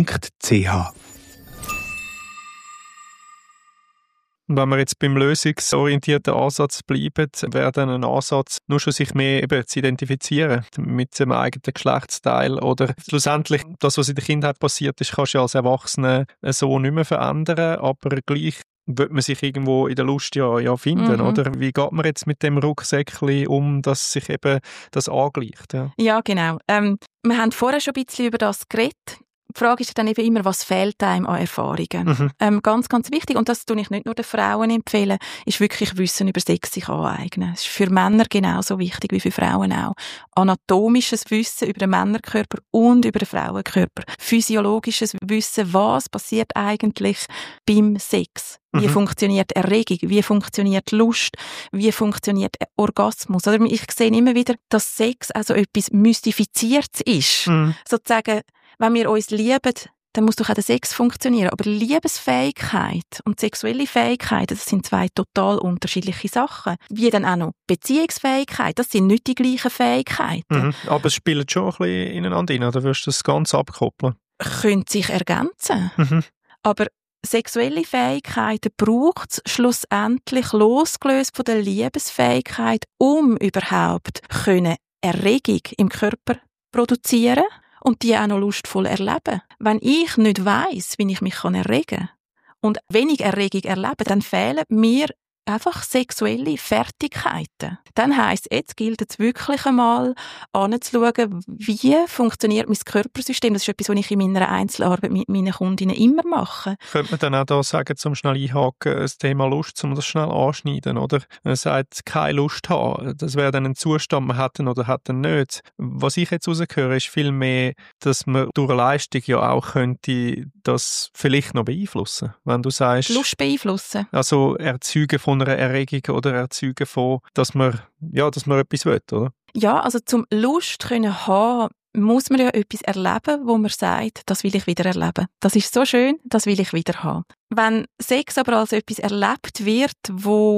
Und wenn wir jetzt beim lösungsorientierten Ansatz bleiben, wäre dann ein Ansatz, nur schon sich mehr eben zu identifizieren mit dem eigenen Geschlechtsteil oder schlussendlich das, was in der Kindheit passiert ist, kannst du ja als Erwachsener so nicht mehr verändern, aber gleich wird man sich irgendwo in der Lust ja finden, oder? Wie geht man jetzt mit dem Rucksäckchen um, dass sich eben das angleicht? Ja, genau. Wir haben vorher schon ein bisschen über das geredet. Die Frage ist dann eben immer, was fehlt einem an Erfahrungen? Ganz, ganz wichtig, und das tue ich nicht nur den Frauen empfehlen, ist wirklich Wissen über Sex sich aneignen. Das ist für Männer genauso wichtig wie für Frauen auch. Anatomisches Wissen über den Männerkörper und über den Frauenkörper. Physiologisches Wissen, was passiert eigentlich beim Sex? Wie funktioniert Erregung? Wie funktioniert Lust? Wie funktioniert Orgasmus? Oder ich sehe immer wieder, dass Sex also etwas Mystifiziertes ist. Sozusagen, wenn wir uns lieben, dann muss doch auch der Sex funktionieren. Aber Liebesfähigkeit und sexuelle Fähigkeit, das sind zwei total unterschiedliche Sachen. Wie dann auch noch Beziehungsfähigkeit, das sind nicht die gleichen Fähigkeiten. Aber es spielt schon ein bisschen ineinander rein, oder wirst du das ganz abkoppeln? Können sich ergänzen. Aber sexuelle Fähigkeiten braucht es schlussendlich losgelöst von der Liebesfähigkeit, um überhaupt Erregung im Körper produzieren und die auch noch lustvoll erleben. Wenn ich nicht weiss, wie ich mich erregen kann und wenig Erregung erlebe, dann fehlen mir einfach sexuelle Fertigkeiten. Dann heisst, jetzt gilt es wirklich einmal anzuschauen, wie funktioniert mein Körpersystem. Das ist etwas, was ich in meiner Einzelarbeit mit meinen Kundinnen immer mache. Könnte man dann auch da sagen, zum schnell einhaken, das Thema Lust, um das schnell anschneiden, oder? Man sagt, keine Lust haben, das wäre dann ein Zustand, man hat ihn oder hat ihn nicht. Was ich jetzt raushöre, ist vielmehr, dass man durch eine Leistung ja auch könnte das vielleicht noch beeinflussen. Wenn du sagst... Lust beeinflussen? Also erzeugen von einer Erregung oder erzeugen von, dass man etwas will, oder? Ja, also zum Lust können haben, muss man ja etwas erleben, wo man sagt, das will ich wieder erleben. Das ist so schön, das will ich wieder haben. Wenn Sex aber als etwas erlebt wird, wo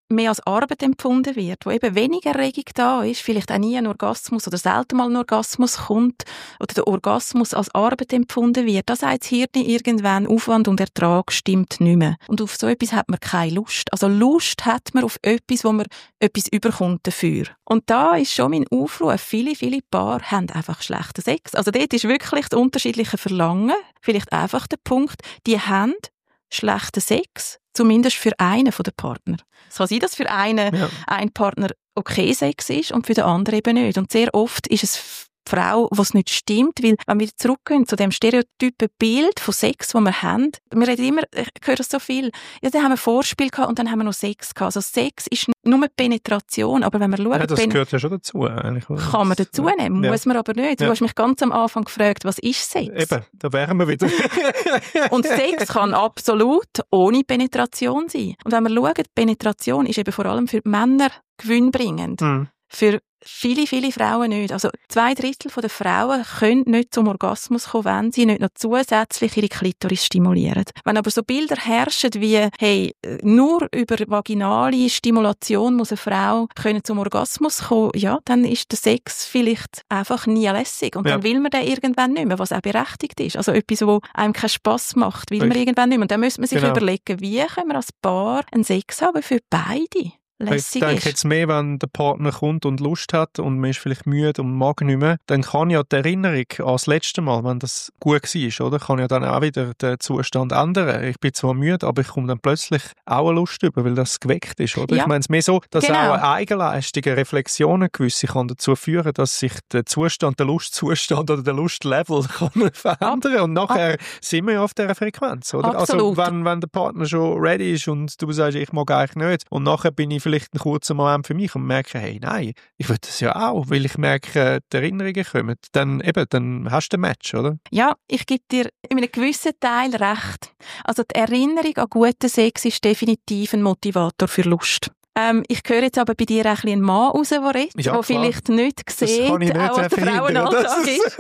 mehr als Arbeit empfunden wird, wo eben weniger Erregung da ist, vielleicht auch nie ein Orgasmus oder selten mal ein Orgasmus kommt oder der Orgasmus als Arbeit empfunden wird, da sagt das Hirn irgendwann, Aufwand und Ertrag stimmt nicht mehr. Und auf so etwas hat man keine Lust. Also Lust hat man auf etwas, wo man etwas überkommt dafür. Und da ist schon mein Aufruf, viele Paare haben einfach schlechten Sex. Also dort ist wirklich das unterschiedliche Verlangen, vielleicht einfach der Punkt, die haben schlechten Sex, zumindest für einen der Partner. Es kann sein, dass für einen Partner okay Sex ist und für den anderen eben nicht. Und sehr oft ist es die Frau, was nicht stimmt, weil wenn wir zurückgehen zu dem stereotypen Bild von Sex, das wir haben, wir reden immer, ich höre das so viel, ja, dann haben wir Vorspiel gehabt und dann haben wir noch Sex gehabt. Also Sex ist nur Penetration, aber wenn wir schauen... Ja, das gehört ja schon dazu eigentlich. Oder? Kann man dazu nehmen, muss man aber nicht. Du hast mich ganz am Anfang gefragt, was ist Sex? Eben, da wären wir wieder. Und Sex kann absolut ohne Penetration sein. Und wenn wir schauen, Penetration ist eben vor allem für Männer gewinnbringend. Für viele Frauen nicht. Also 2/3 der Frauen können nicht zum Orgasmus kommen, wenn sie nicht noch zusätzlich ihre Klitoris stimulieren. Wenn aber so Bilder herrschen wie, hey, nur über vaginale Stimulation muss eine Frau können zum Orgasmus kommen, ja, dann ist der Sex vielleicht einfach nie lässig. Und dann will man den irgendwann nicht mehr, was auch berechtigt ist. Also etwas, wo einem keinen Spass macht, will man irgendwann nicht mehr. Und dann müsste man sich überlegen, wie können wir als Paar einen Sex haben für beide. Ich denke jetzt mehr, wenn der Partner kommt und Lust hat und man ist vielleicht müde und mag nicht mehr, dann kann ja die Erinnerung an das letzte Mal, wenn das gut war, oder, kann ja dann auch wieder den Zustand ändern. Ich bin zwar müde, aber ich komme dann plötzlich auch eine Lust über, weil das geweckt ist, oder? Ja. Ich meine es mehr so, dass auch eine Eigenleistung, Reflexionen gewisse kann dazu führen, dass sich der Zustand, der Lustzustand oder der Lustlevel kann verändern und nachher sind wir ja auf dieser Frequenz, oder? Absolut. Also wenn der Partner schon ready ist und du sagst, ich mag eigentlich nicht und nachher bin ich vielleicht einen kurzen Moment für mich und merke, hey, nein, ich will das ja auch, weil ich merke, die Erinnerungen kommen. Dann hast du ein Match, oder? Ja, ich gebe dir in einem gewissen Teil recht. Also die Erinnerung an guten Sex ist definitiv ein Motivator für Lust. Ich höre jetzt aber bei dir auch ein bisschen einen Mann raus, der redet, der vielleicht nicht sieht, auch was der Frauenalltag ist.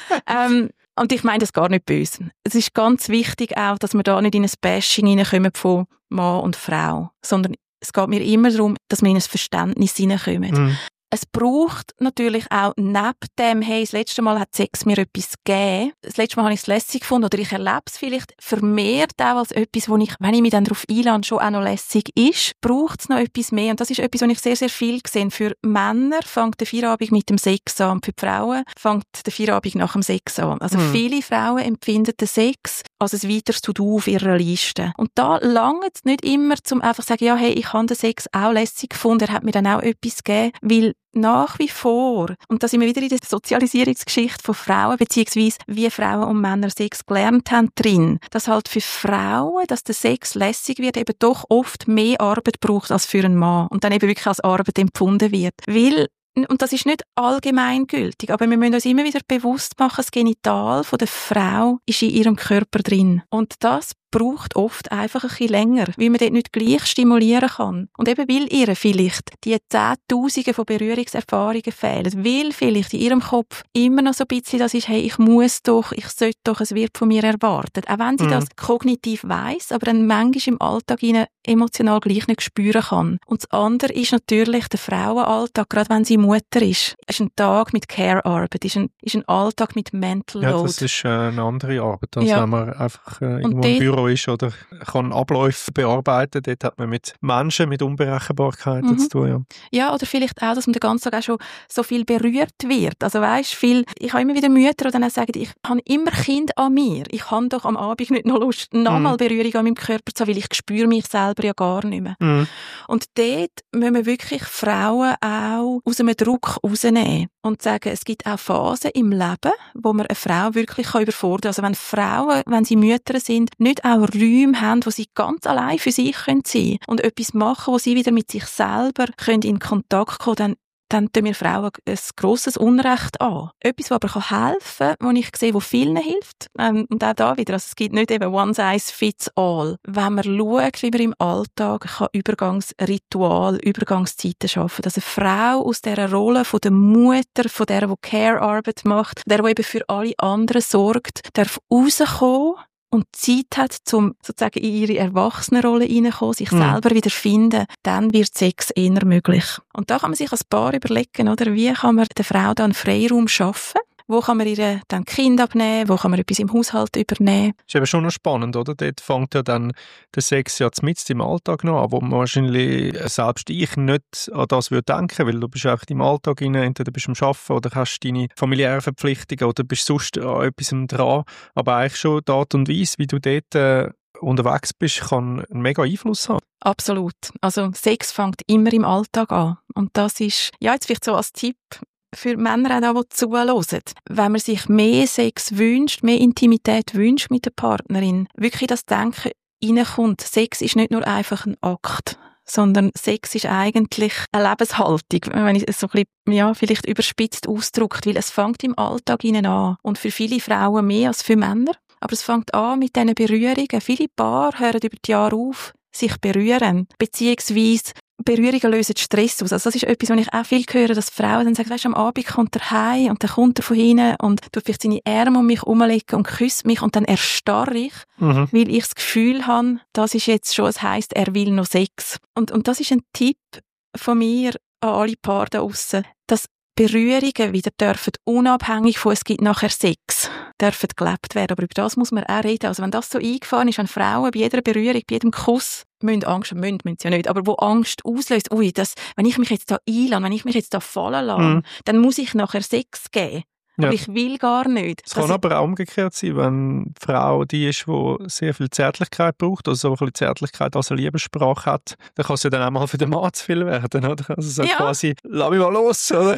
Und ich meine das gar nicht böse. Es ist ganz wichtig auch, dass wir da nicht in ein Bashing hineinkommen von Mann und Frau, sondern es geht mir immer darum, dass wir in ein Verständnis hineinkommen. Es braucht natürlich auch neben dem, hey, das letzte Mal hat Sex mir etwas gegeben, das letzte Mal habe ich es lässig gefunden oder ich erlebe es vielleicht vermehrt auch als etwas, wo ich, wenn ich mich dann darauf einlade, schon auch noch lässig ist, braucht es noch etwas mehr. Und das ist etwas, was ich sehr, sehr viel gesehen habe. Für Männer fängt der Feierabend mit dem Sex an, für die Frauen fängt der Feierabend nach dem Sex an. Also viele Frauen empfinden den Sex als ein weiteres To-Do auf ihrer Liste. Und da langt es nicht immer, zum einfach zu sagen, ja, hey, ich habe den Sex auch lässig gefunden, er hat mir dann auch etwas gegeben, weil nach wie vor, und da sind wir wieder in der Sozialisierungsgeschichte von Frauen, beziehungsweise wie Frauen und Männer Sex gelernt haben drin, dass halt für Frauen, dass der Sex lässig wird, eben doch oft mehr Arbeit braucht als für einen Mann und dann eben wirklich als Arbeit empfunden wird. Weil, und das ist nicht allgemeingültig, aber wir müssen uns immer wieder bewusst machen, das Genital von der Frau ist in ihrem Körper drin. Und das braucht oft einfach ein bisschen länger, weil man dort nicht gleich stimulieren kann. Und eben weil ihr vielleicht die Zehntausende von Berührungserfahrungen fehlen, weil vielleicht in ihrem Kopf immer noch so ein bisschen das ist, hey, ich muss doch, ich sollte doch, es wird von mir erwartet. Auch wenn sie das kognitiv weiss, aber dann manchmal im Alltag ihnen emotional gleich nicht spüren kann. Und das andere ist natürlich der Frauenalltag, gerade wenn sie Mutter ist. Es ist ein Tag mit Care-Arbeit, ist ein Alltag mit Mental Load. Ja, das ist eine andere Arbeit, als wenn man einfach irgendwo im Büro ist oder kann Abläufe bearbeiten. Dort hat man mit Menschen, mit Unberechenbarkeiten zu tun. Ja. Ja, oder vielleicht auch, dass man den ganzen Tag auch schon so viel berührt wird. Also weisst, ich habe immer wieder Mütter, die dann auch sagen, ich habe immer Kind an mir. Ich habe doch am Abend nicht noch Lust, nochmal Berührung an meinem Körper zu haben, weil ich spüre mich selber ja gar nicht mehr. Und dort müssen wir wirklich Frauen auch aus einem Druck rausnehmen und sagen, es gibt auch Phasen im Leben, wo man eine Frau wirklich überfordern kann. Also wenn Frauen, wenn sie Mütter sind, nicht auch Räume haben, wo sie ganz allein für sich sein können und etwas machen, wo sie wieder mit sich selber in Kontakt kommen können, dann tun wir Frauen ein grosses Unrecht an. Etwas, was aber helfen kann, was ich sehe, was vielen hilft. Und auch da wieder, also es gibt nicht eben one size fits all. Wenn man schaut, wie man im Alltag Übergangsritual, Übergangszeiten schaffen, dass eine Frau aus dieser Rolle von der Mutter, von der Care-Arbeit macht, der eben für alle anderen sorgt, darf rauskommen und Zeit hat, um sozusagen in ihre Erwachsenenrolle reinzukommen, sich selber wieder finden, dann wird Sex eher möglich. Und da kann man sich als Paar überlegen, oder? Wie kann man der Frau dann Freiraum schaffen? Wo kann man ihr dann Kind abnehmen? Wo kann man etwas im Haushalt übernehmen? Das ist eben schon noch spannend, oder? Dort fängt ja dann der Sex ja mitten im Alltag noch an, wo man wahrscheinlich, selbst ich, nicht an das würde denken, weil du bist einfach im Alltag rein, entweder bist du am Arbeiten oder hast deine familiären Verpflichtungen oder bist sonst an etwas dran. Aber eigentlich schon die Art und Weise, wie du dort unterwegs bist, kann einen mega Einfluss haben. Absolut. Also Sex fängt immer im Alltag an. Und das ist, ja, jetzt vielleicht so als Tipp für Männer auch, die zuhören. Wenn man sich mehr Sex wünscht, mehr Intimität wünscht mit der Partnerin, wirklich das Denken reinkommt. Sex ist nicht nur einfach ein Akt, sondern Sex ist eigentlich eine Lebenshaltung, wenn ich es so ein bisschen, ja, vielleicht überspitzt ausdrückt, weil es fängt im Alltag an. Und für viele Frauen mehr als für Männer. Aber es fängt an mit diesen Berührungen. Viele Paare hören über die Jahre auf, sich berühren, beziehungsweise Berührungen lösen Stress aus. Also das ist etwas, was ich auch viel höre, dass Frauen dann sagen, weisst, am Abend kommt er heim und dann kommt er von hinten und tut vielleicht seine Arme um mich herumlegen und küsst mich und dann erstarre ich, weil ich das Gefühl habe, das ist jetzt schon, es heisst, er will noch Sex. Und das ist ein Tipp von mir an alle Paare da draussen, dass Berührungen wieder dürfen, unabhängig von es gibt nachher Sex, dürfen gelebt werden. Aber über das muss man auch reden. Also wenn das so eingefahren ist, wenn Frauen bei jeder Berührung, bei jedem Kuss Angst müssen sie ja nicht, aber wo Angst auslöst, wenn ich mich jetzt da einlade, wenn ich mich jetzt da fallen lasse, dann muss ich nachher Sex geben. Ja. Aber ich will gar nicht. Es kann aber auch umgekehrt sein, wenn die Frau die ist, die sehr viel Zärtlichkeit braucht, also so ein bisschen Zärtlichkeit als eine Liebessprache hat, dann kann es ja dann auch mal für den Mann zu viel werden, oder? Also so quasi, lass mich mal los, oder?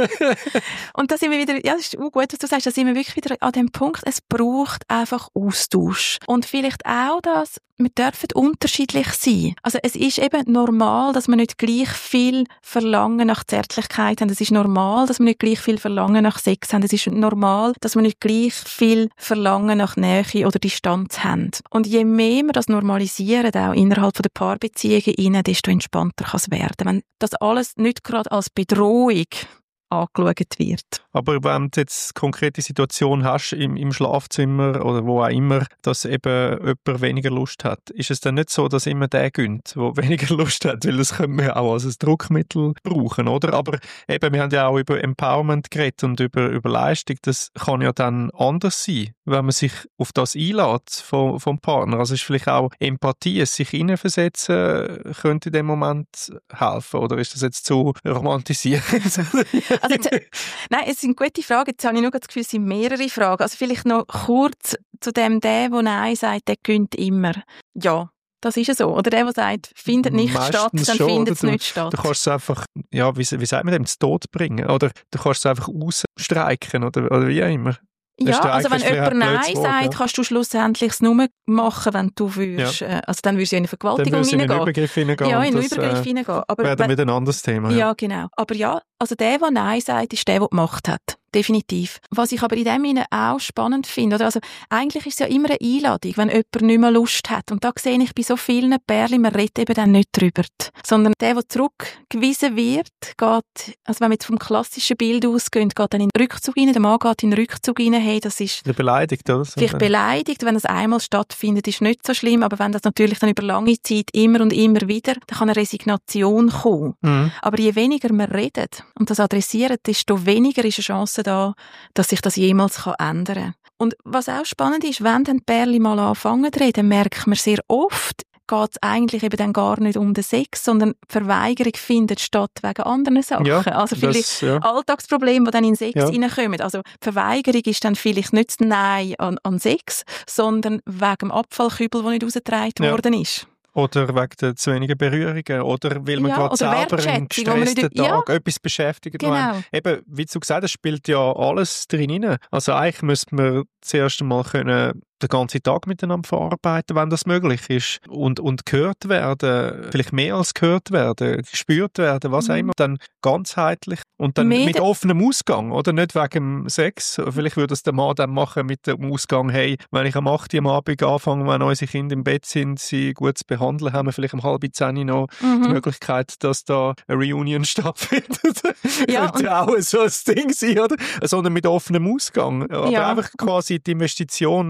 Und da sind wir wieder, ja, das ist auch gut, was du sagst, da sind wir wirklich wieder an dem Punkt, es braucht einfach Austausch. Und vielleicht auch das, wir dürfen unterschiedlich sein. Also es ist eben normal, dass wir nicht gleich viel Verlangen nach Zärtlichkeit haben. Es ist normal, dass wir nicht gleich viel Verlangen nach Sex haben. Es ist normal, dass wir nicht gleich viel Verlangen nach Nähe oder Distanz haben. Und je mehr wir das normalisieren, auch innerhalb der Paarbeziehungen, desto entspannter kann es werden. Wenn das alles nicht gerade als Bedrohung angeschaut wird. Aber wenn du jetzt konkrete Situation hast im Schlafzimmer oder wo auch immer, dass eben jemand weniger Lust hat, ist es dann nicht so, dass immer der gönnt, der weniger Lust hat? Weil das können wir auch als ein Druckmittel brauchen, oder? Aber eben, wir haben ja auch über Empowerment geredet und über Leistung. Das kann ja dann anders sein, wenn man sich auf das einlädt vom Partner. Also ist vielleicht auch Empathie, es sich hineinversetzen, könnte in dem Moment helfen? Oder ist das jetzt zu romantisiert? Also, nein, es sind gute Fragen. Jetzt habe ich nur das Gefühl, es sind mehrere Fragen. Also vielleicht noch kurz zu dem, der Nein sagt, der gönnt immer. Ja, das ist ja so. Oder der sagt, findet nicht statt, dann findet es nicht statt. Du kannst es einfach, ja, wie sagt man dem, zu Tod bringen? Oder du kannst es einfach ausstreichen oder wie auch immer. Ja, also wenn jemand Nein sagt, kannst du schlussendlich es nur machen, wenn du willst. Ja. Also dann würdest du in eine Vergewaltigung hineingehen. Dann würdest du in einen Übergriff hineingehen. Ja, in einen Übergriff hineingehen. Aber wäre dann wieder ein anderes Thema. Ja, genau. Aber ja, also der Nein sagt, ist der Macht hat. Definitiv. Was ich aber in dem Sinne auch spannend finde, oder? Also eigentlich ist es ja immer eine Einladung, wenn jemand nicht mehr Lust hat. Und da sehe ich bei so vielen Pärchen, man redet eben dann nicht drüber. Sondern der zurückgewiesen wird, geht, also wenn wir jetzt vom klassischen Bild ausgehen, geht dann in den Rückzug rein, der Mann geht in den Rückzug rein, hey, das ist beleidigt, oder? Vielleicht beleidigt, wenn das einmal stattfindet, ist nicht so schlimm, aber wenn das natürlich dann über lange Zeit immer und immer wieder, dann kann eine Resignation kommen. Aber je weniger man redet und das adressiert, desto weniger ist eine Chance da, dass sich das jemals ändern kann. Und was auch spannend ist, wenn dann die Pärchen mal anfangen zu reden, merkt man sehr oft, geht es eigentlich eben dann gar nicht um den Sex, sondern die Verweigerung findet statt wegen anderen Sachen. Ja, also viele Alltagsprobleme, die dann in Sex reinkommen. Also die Verweigerung ist dann vielleicht nicht das Nein an Sex, sondern wegen dem Abfallkübel, der nicht rausgetragen worden ist. Oder wegen der zu wenigen Berührungen. Oder weil man gerade selber im gestressten Tag etwas beschäftigt. Genau. Eben, wie du gesagt hast, spielt ja alles drin rein. Also eigentlich müsste man zuerst einmal können den ganzen Tag miteinander verarbeiten, wenn das möglich ist. Und gehört werden, vielleicht mehr als gehört werden, gespürt werden, was auch immer. Dann ganzheitlich und dann mit offenem Ausgang, oder? Nicht wegen dem Sex. Vielleicht würde es der Mann dann machen mit dem Ausgang, hey, wenn ich am 8 Uhr am Abend anfange, wenn unsere Kinder im Bett sind, sie gut zu behandeln, haben wir vielleicht um 9:30 noch die Möglichkeit, dass da eine Reunion stattfindet. Ja, könnte auch so ein Ding sein, oder? Sondern mit offenem Ausgang. Aber einfach quasi die Investition ist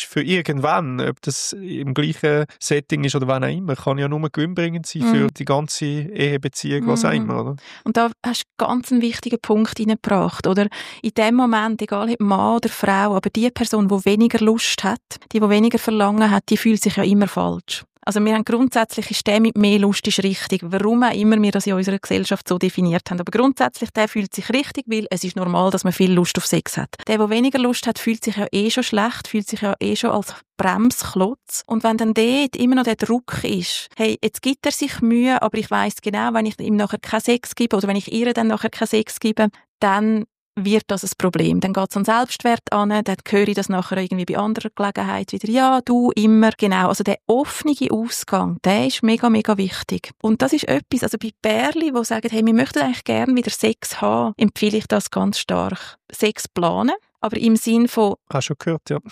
für irgendwann, ob das im gleichen Setting ist oder wann auch immer, kann ja nur gewinnbringend sein für die ganze Ehebeziehung, was auch immer, oder? Und da hast du ganz einen wichtigen Punkt reingebracht, oder? In dem Moment, egal ob Mann oder Frau, aber die Person, die weniger Lust hat, die weniger Verlangen hat, die fühlt sich ja immer falsch. Also wir haben grundsätzlich, ist der mit mehr Lust ist richtig. Warum auch immer wir das in unserer Gesellschaft so definiert haben. Aber grundsätzlich, der fühlt sich richtig, weil es ist normal, dass man viel Lust auf Sex hat. Der weniger Lust hat, fühlt sich ja schon schlecht, fühlt sich ja schon als Bremsklotz. Und wenn dann dort immer noch der Druck ist, hey, jetzt gibt er sich Mühe, aber ich weiss genau, wenn ich ihm nachher keinen Sex gebe oder wenn ich ihr dann nachher keinen Sex gebe, dann wird das ein Problem. Dann geht es an Selbstwert an, dann höre ich das nachher irgendwie bei anderer Gelegenheit wieder, ja, du, immer. Genau, also der offene Ausgang, der ist mega, mega wichtig. Und das ist etwas, also bei Pärchen, die sagen, hey, wir möchten eigentlich gerne wieder Sex haben, empfehle ich das ganz stark. Sex planen, aber im Sinn von hast schon gehört, ja.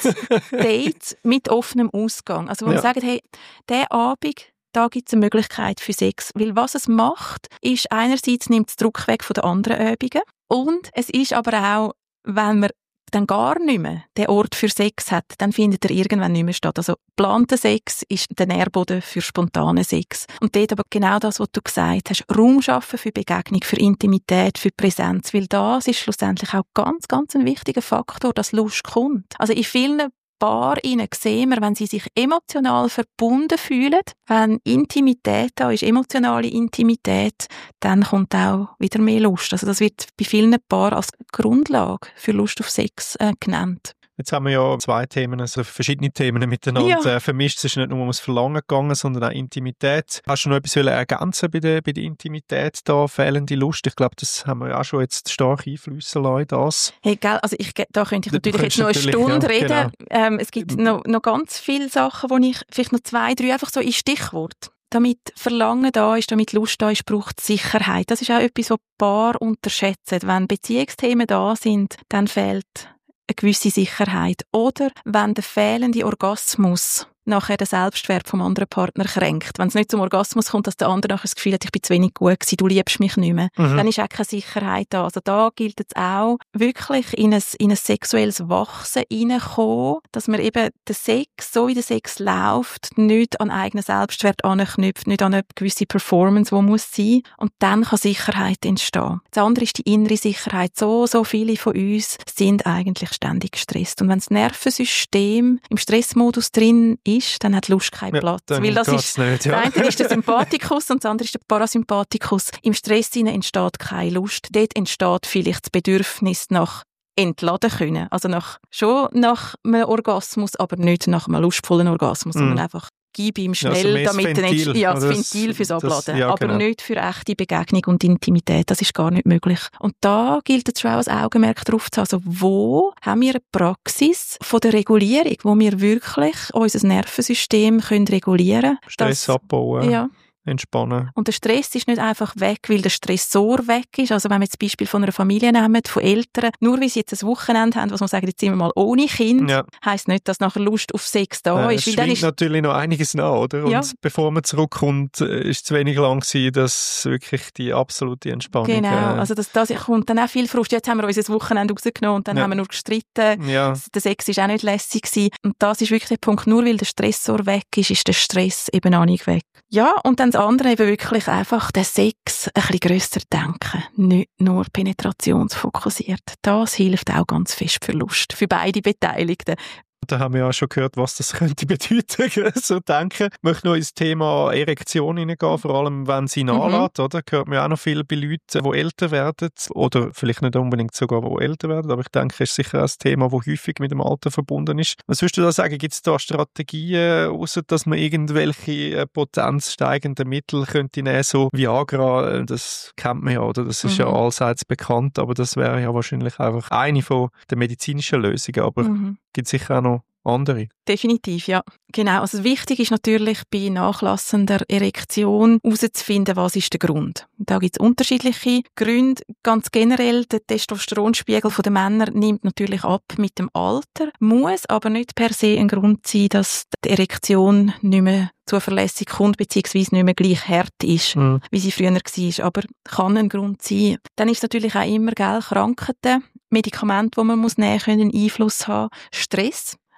Dates mit offenem Ausgang. Also wo wir sagen, hey, der Abend, da gibt es eine Möglichkeit für Sex. Weil was es macht, ist einerseits nimmt es Druck weg von den anderen Übungen und es ist aber auch, wenn man dann gar nicht mehr den Ort für Sex hat, dann findet er irgendwann nicht mehr statt. Also geplanter Sex ist der Nährboden für spontanen Sex. Und dort aber genau das, was du gesagt hast, Raum schaffen für Begegnung, für Intimität, für Präsenz, weil das ist schlussendlich auch ganz, ganz ein wichtiger Faktor, dass Lust kommt. Also in vielen Paaren sehen wir, wenn sie sich emotional verbunden fühlen, wenn Intimität da ist, emotionale Intimität, dann kommt auch wieder mehr Lust. Also das wird bei vielen Paaren als Grundlage für Lust auf Sex genannt. Jetzt haben wir ja zwei Themen, also verschiedene Themen miteinander vermischt. Es ist nicht nur ums Verlangen gegangen, sondern auch Intimität. Hast du noch etwas ergänzen bei der Intimität, da fehlende Lust? Ich glaube, das haben wir ja auch schon jetzt stark einfließen lassen, das. Hey, gell, also da könnte ich natürlich jetzt noch eine Stunde reden. Genau. Es gibt noch ganz viele Sachen, wo ich vielleicht noch 2, 3 einfach so in Stichwort. Damit Verlangen da ist, damit Lust da ist, braucht es Sicherheit. Das ist auch etwas, was Paare unterschätzen. Wenn Beziehungsthemen da sind, dann fehlt eine gewisse Sicherheit. Oder wenn der fehlende Orgasmus nachher den Selbstwert vom anderen Partner kränkt. Wenn es nicht zum Orgasmus kommt, dass der andere nachher das Gefühl hat, ich bin zu wenig gut gewesen, du liebst mich nicht mehr, dann ist auch keine Sicherheit da. Also da gilt es auch, wirklich in ein sexuelles Wachsen reinkommen, dass man eben den Sex, so wie der Sex läuft, nicht an eigenen Selbstwert anknüpft, nicht an eine gewisse Performance, die muss sein. Und dann kann Sicherheit entstehen. Das andere ist die innere Sicherheit. So viele von uns sind eigentlich ständig gestresst. Und wenn das Nervensystem im Stressmodus drin ist, dann hat Lust keinen Platz. Weil das ist, nicht, ja. Das eine ist der Sympathikus und das andere ist der Parasympathikus. Im Stress entsteht keine Lust. Dort entsteht vielleicht das Bedürfnis nach entladen können. Also schon nach einem Orgasmus, aber nicht nach einem lustvollen Orgasmus, sondern einfach gib ihm schnell, also damit Ventil, das Ventil fürs Abladen. Ja, aber genau. nicht für echte Begegnung und Intimität. Das ist gar nicht möglich. Und da gilt es schon auch als Augenmerk drauf zu haben. Also wo haben wir eine Praxis von der Regulierung, wo wir wirklich unser Nervensystem regulieren können? Stress abbauen. Ja. Entspannen. Und der Stress ist nicht einfach weg, weil der Stressor weg ist. Also wenn wir jetzt das Beispiel von einer Familie nehmen, von Eltern, nur weil sie jetzt ein Wochenende haben, was man sagt, jetzt sind wir mal ohne Kind, heisst nicht, dass nachher Lust auf Sex da ist. Es schwingt natürlich noch einiges nach, oder? Ja. Und bevor man zurückkommt, ist es zu wenig lang gewesen, dass wirklich die absolute Entspannung... Genau, also das kommt dann auch viel Frust. Jetzt haben wir uns ein Wochenende rausgenommen und dann haben wir nur gestritten. Ja. Der Sex war auch nicht lässig gewesen. Und das ist wirklich der Punkt, nur weil der Stressor weg ist der Stress eben auch nicht weg. Ja, und dann das andere eben wirklich einfach den Sex ein bisschen grösser denken. Nicht nur penetrationsfokussiert. Das hilft auch ganz fest für Lust. Für beide Beteiligten. Da haben wir ja schon gehört, was das könnte bedeuten, so denken. Ich möchte noch ins Thema Erektion hineingehen, vor allem wenn sie nachlässt, oder? Hört man auch noch viel bei Leuten, die älter werden, oder vielleicht nicht unbedingt sogar, die älter werden, aber ich denke, es ist sicher auch ein Thema, das häufig mit dem Alter verbunden ist. Was würdest du da sagen, gibt es da Strategien, ausser dass man irgendwelche potenzsteigenden Mittel könnte nehmen, so Viagra, das kennt man ja, oder? Das ist ja allseits bekannt, aber das wäre ja wahrscheinlich einfach eine von den medizinischen Lösungen, aber gibt sicher auch noch andere. Definitiv, ja. Genau. Also wichtig ist natürlich bei nachlassender Erektion herauszufinden, was ist der Grund. Da gibt es unterschiedliche Gründe. Ganz generell, der Testosteronspiegel der Männer nimmt natürlich ab mit dem Alter, muss aber nicht per se ein Grund sein, dass die Erektion nicht mehr zuverlässig kommt, beziehungsweise nicht mehr gleich hart ist, wie sie früher war. Aber kann ein Grund sein. Dann ist natürlich auch immer, Krankheiten, Medikamente, die man nehmen muss, können Einfluss haben. Stress.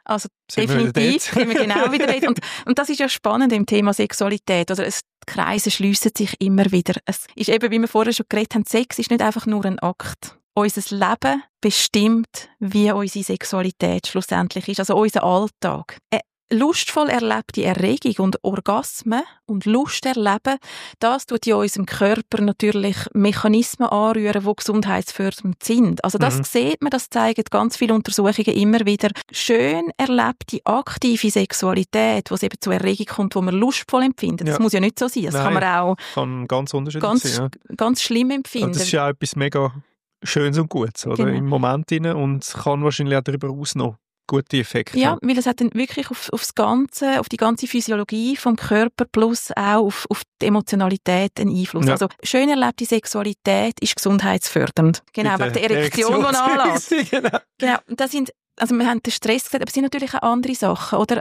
Also definitiv sind wir genau wieder dort. Und das ist ja spannend im Thema Sexualität. Oder die Kreise schliessen sich immer wieder. Es ist eben, wie wir vorher schon geredet haben, Sex ist nicht einfach nur ein Akt. Unser Leben bestimmt, wie unsere Sexualität schlussendlich ist, also unser Alltag. Lustvoll erlebte Erregung und Orgasmen und Lust erleben, das tut in unserem Körper natürlich Mechanismen anrühren, die gesundheitsfördernd sind. Also das sieht man, das zeigen ganz viele Untersuchungen immer wieder. Schön erlebte, aktive Sexualität, wo es eben zu Erregung kommt, wo man lustvoll empfindet. Das muss ja nicht so sein. Das kann man auch ganz unterschiedlich sein. Ganz schlimm empfinden. Das ist ja etwas mega Schönes und Gutes, oder? Genau. Im Moment hinein und kann wahrscheinlich auch darüber hinaus noch gute Effekte. Ja, weil es hat dann wirklich aufs Ganze, auf die ganze Physiologie vom Körper plus auch auf die Emotionalität einen Einfluss. Ja. Also schön erlebte Sexualität ist gesundheitsfördernd. Genau, wegen der Erektion, die anlässt. Genau, das sind, also wir haben den Stress gesagt, aber es sind natürlich auch andere Sachen, oder?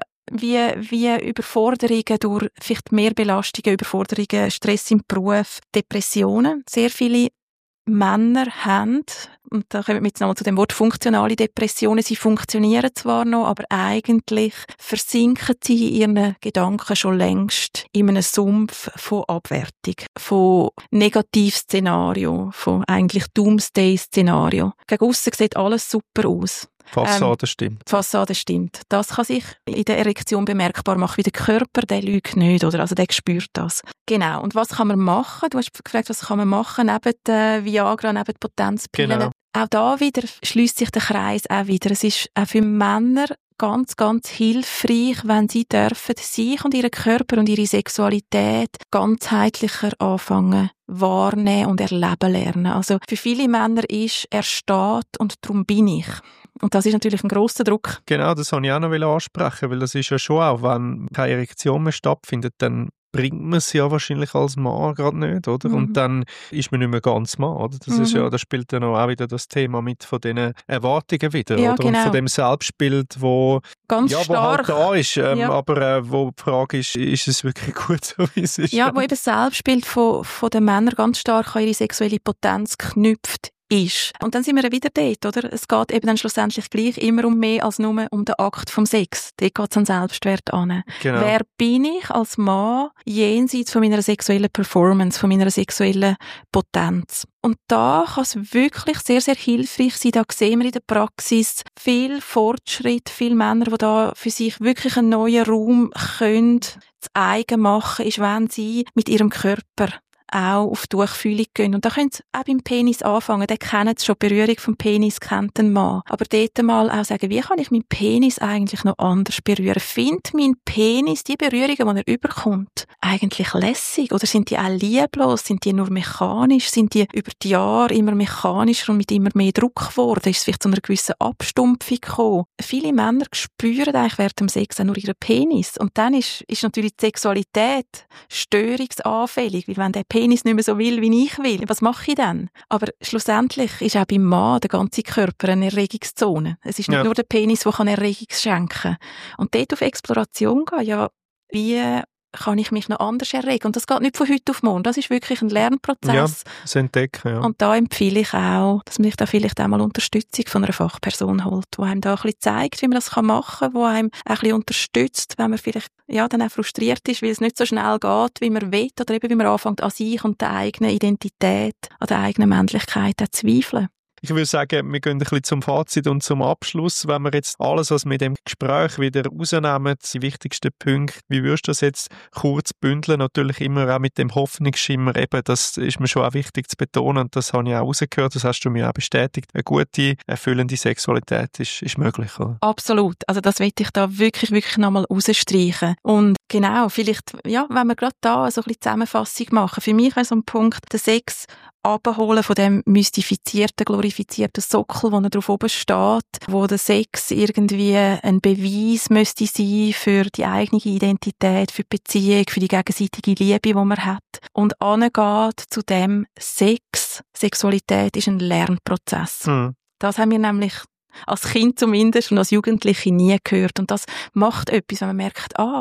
Wie Überforderungen durch vielleicht mehr Belastungen, Überforderungen, Stress im Beruf, Depressionen. Sehr viele Männer haben, und da kommen wir jetzt nochmal zu dem Wort funktionale Depressionen, sie funktionieren zwar noch, aber eigentlich versinken sie in ihren Gedanken schon längst in einem Sumpf von Abwertung, von Negativszenario, von eigentlich Doomsday-Szenario. Gegen aussen sieht alles super aus. Fassade stimmt. Die Fassade stimmt. Das kann sich in der Erektion bemerkbar machen, wie der Körper, der lügt nicht, oder? Also der spürt das. Genau. Und was kann man machen? Du hast gefragt, was kann man machen neben Viagra, neben Potenzpillen? Genau. Auch da wieder schließt sich der Kreis auch wieder. Es ist auch für Männer ganz, ganz hilfreich, wenn sie dürfen sich und ihren Körper und ihre Sexualität ganzheitlicher anfangen wahrnehmen und erleben lernen. Also für viele Männer ist, er steht und darum bin ich. Und das ist natürlich ein grosser Druck. Genau, das wollte ich auch noch ansprechen, weil das ist ja schon auch, wenn keine Erektion mehr stattfindet, dann bringt man es ja wahrscheinlich als Mann gerade nicht, oder? Und dann ist man nicht mehr ganz Mann, oder? Das ist ja, das spielt dann auch wieder das Thema mit von diesen Erwartungen wieder, ja, oder? Genau. Und von dem Selbstbild, wo ganz ja, wo halt da ist, aber wo die Frage ist es wirklich gut, so wie es ist? Ja, wo eben das Selbstbild von den Männern ganz stark an ihre sexuelle Potenz knüpft ist. Und dann sind wir wieder dort, oder? Es geht eben dann schlussendlich gleich immer um mehr als nur um den Akt vom Sex. Dort geht es an Selbstwert an. Genau. Wer bin ich als Mann jenseits von meiner sexuellen Performance, von meiner sexuellen Potenz? Und da kann es wirklich sehr, sehr hilfreich sein. Da sehen wir in der Praxis viel Fortschritt, viele Männer, die da für sich wirklich einen neuen Raum können, zu eigen machen, ist, wenn sie mit ihrem Körper auch auf Durchfühlung gehen. Und da können Sie auch beim Penis anfangen. Der kennt schon, die Berührung vom Penis kennt den Mann. Aber dort mal auch sagen, wie kann ich meinen Penis eigentlich noch anders berühren? Findet mein Penis die Berührungen, die er überkommt, eigentlich lässig? Oder sind die auch lieblos? Sind die nur mechanisch? Sind die über die Jahre immer mechanischer und mit immer mehr Druck geworden? Ist es vielleicht zu einer gewissen Abstumpfung gekommen? Viele Männer spüren eigentlich während dem Sex auch nur ihren Penis. Und dann ist natürlich die Sexualität störungsanfällig, weil wenn der Penis nicht mehr so will, wie ich will, was mache ich dann? Aber schlussendlich ist auch beim Mann der ganze Körper eine Erregungszone. Es ist nicht nur der Penis, der Erregung schenken kann. Und dort auf Exploration gehen, ja, wie kann ich mich noch anders erregen? Und das geht nicht von heute auf morgen. Das ist wirklich ein Lernprozess. Ja, das Entdecken, ja. Und da empfehle ich auch, dass man sich da vielleicht auch mal Unterstützung von einer Fachperson holt, die einem da ein bisschen zeigt, wie man das machen kann, die einem auch ein bisschen unterstützt, wenn man vielleicht dann auch frustriert ist, weil es nicht so schnell geht, wie man will, oder eben wie man anfängt, an sich und der eigenen Identität, an der eigenen Männlichkeit zu zweifeln. Ich würde sagen, wir gehen ein bisschen zum Fazit und zum Abschluss. Wenn wir jetzt alles, was wir mit dem Gespräch wieder rausnehmen, die wichtigsten Punkte, wie würdest du das jetzt kurz bündeln? Natürlich immer auch mit dem Hoffnungsschimmer, eben, das ist mir schon auch wichtig zu betonen, und das habe ich auch rausgehört, das hast du mir auch bestätigt. Eine gute, erfüllende Sexualität ist möglich, oder? Absolut. Also das will ich da wirklich nochmal rausstreichen. Und genau, vielleicht, wenn wir gerade da so ein bisschen Zusammenfassung machen. Für mich wäre so ein Punkt, der Sex abholen von dem mystifizierten, glorifizierten Sockel, wo er drauf oben steht, wo der Sex irgendwie ein Beweis müsste sein für die eigene Identität, für die Beziehung, für die gegenseitige Liebe, die man hat. Und angeht zu dem Sex. Sexualität ist ein Lernprozess. Das haben wir nämlich als Kind zumindest und als Jugendliche nie gehört. Und das macht etwas, wenn man merkt,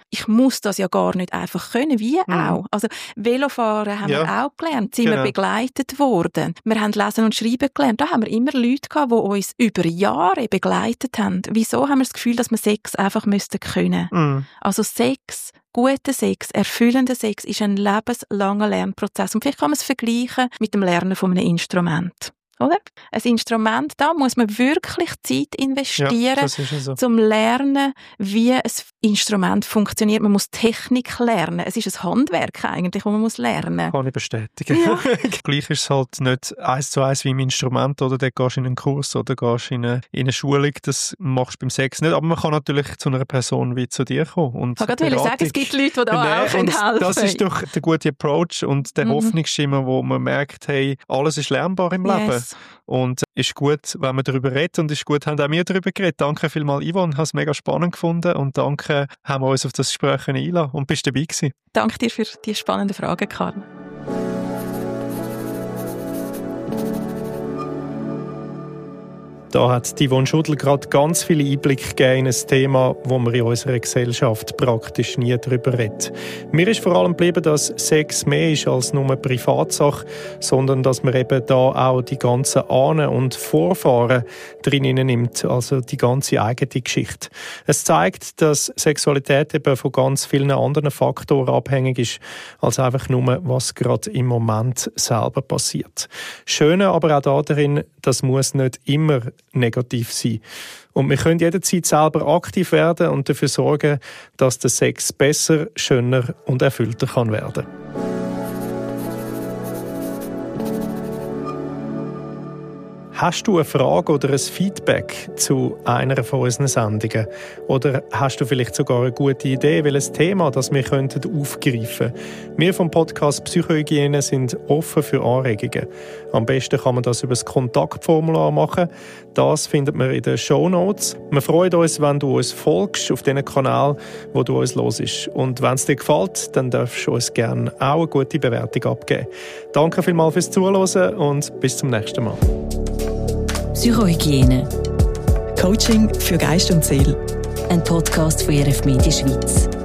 ich muss das ja gar nicht einfach können, wie auch. Also Velofahren haben wir auch gelernt, sind wir begleitet worden. Wir haben Lesen und Schreiben gelernt, da haben wir immer Leute gehabt, die uns über Jahre begleitet haben. Wieso haben wir das Gefühl, dass wir Sex einfach können müssten? Also Sex, guter Sex, erfüllender Sex ist ein lebenslanger Lernprozess. Und vielleicht kann man es vergleichen mit dem Lernen von einem Instrument. Oder? Ein Instrument, da muss man wirklich Zeit investieren, zum Lernen, wie ein Instrument funktioniert. Man muss Technik lernen. Es ist ein Handwerk eigentlich, das man muss lernen. Kann ich bestätigen. Ja. Gleich ist es halt nicht 1:1 wie im Instrument, oder? Dort gehst du in einen Kurs oder gehst in eine Schulung. Das machst du beim Sex nicht. Aber man kann natürlich zu einer Person wie zu dir kommen. Und ich wollte sagen, es gibt Leute, die da auch helfen können. Das ist doch der gute Approach und der Hoffnungsschimmer, wo man merkt, hey, alles ist lernbar im Leben. Yes. Und ist gut, wenn man darüber redet, und ist gut, haben auch wir darüber geredet. Danke vielmals, Yvonne, ich habe es mega spannend gefunden und danke, haben wir uns auf das Gespräch einlassen und bist dabei gewesen. Danke dir für die spannenden Fragen, Karl. Da hat Yvonne Schuddel gerade ganz viele Einblicke gegeben in ein Thema, wo man in unserer Gesellschaft praktisch nie darüber redet. Mir ist vor allem geblieben, dass Sex mehr ist als nur eine Privatsache, sondern dass man eben da auch die ganzen Ahnen und Vorfahren drin nimmt, also die ganze eigene Geschichte. Es zeigt, dass Sexualität eben von ganz vielen anderen Faktoren abhängig ist, als einfach nur, was gerade im Moment selber passiert. Schön aber auch darin, das muss nicht immer negativ sein. Und wir können jederzeit selber aktiv werden und dafür sorgen, dass der Sex besser, schöner und erfüllter kann werden. Hast du eine Frage oder ein Feedback zu einer von unseren Sendungen? Oder hast du vielleicht sogar eine gute Idee, welches Thema das wir aufgreifen könnten? Wir vom Podcast Psychohygiene sind offen für Anregungen. Am besten kann man das über das Kontaktformular machen. Das findet man in den Shownotes. Wir freuen uns, wenn du uns folgst auf diesen Kanal, wo du uns hörst. Und wenn es dir gefällt, dann darfst du uns gerne auch eine gute Bewertung abgeben. Danke vielmals fürs Zuhören und bis zum nächsten Mal. Psychohygiene. Coaching für Geist und Seele. Ein Podcast von RF Media Schweiz.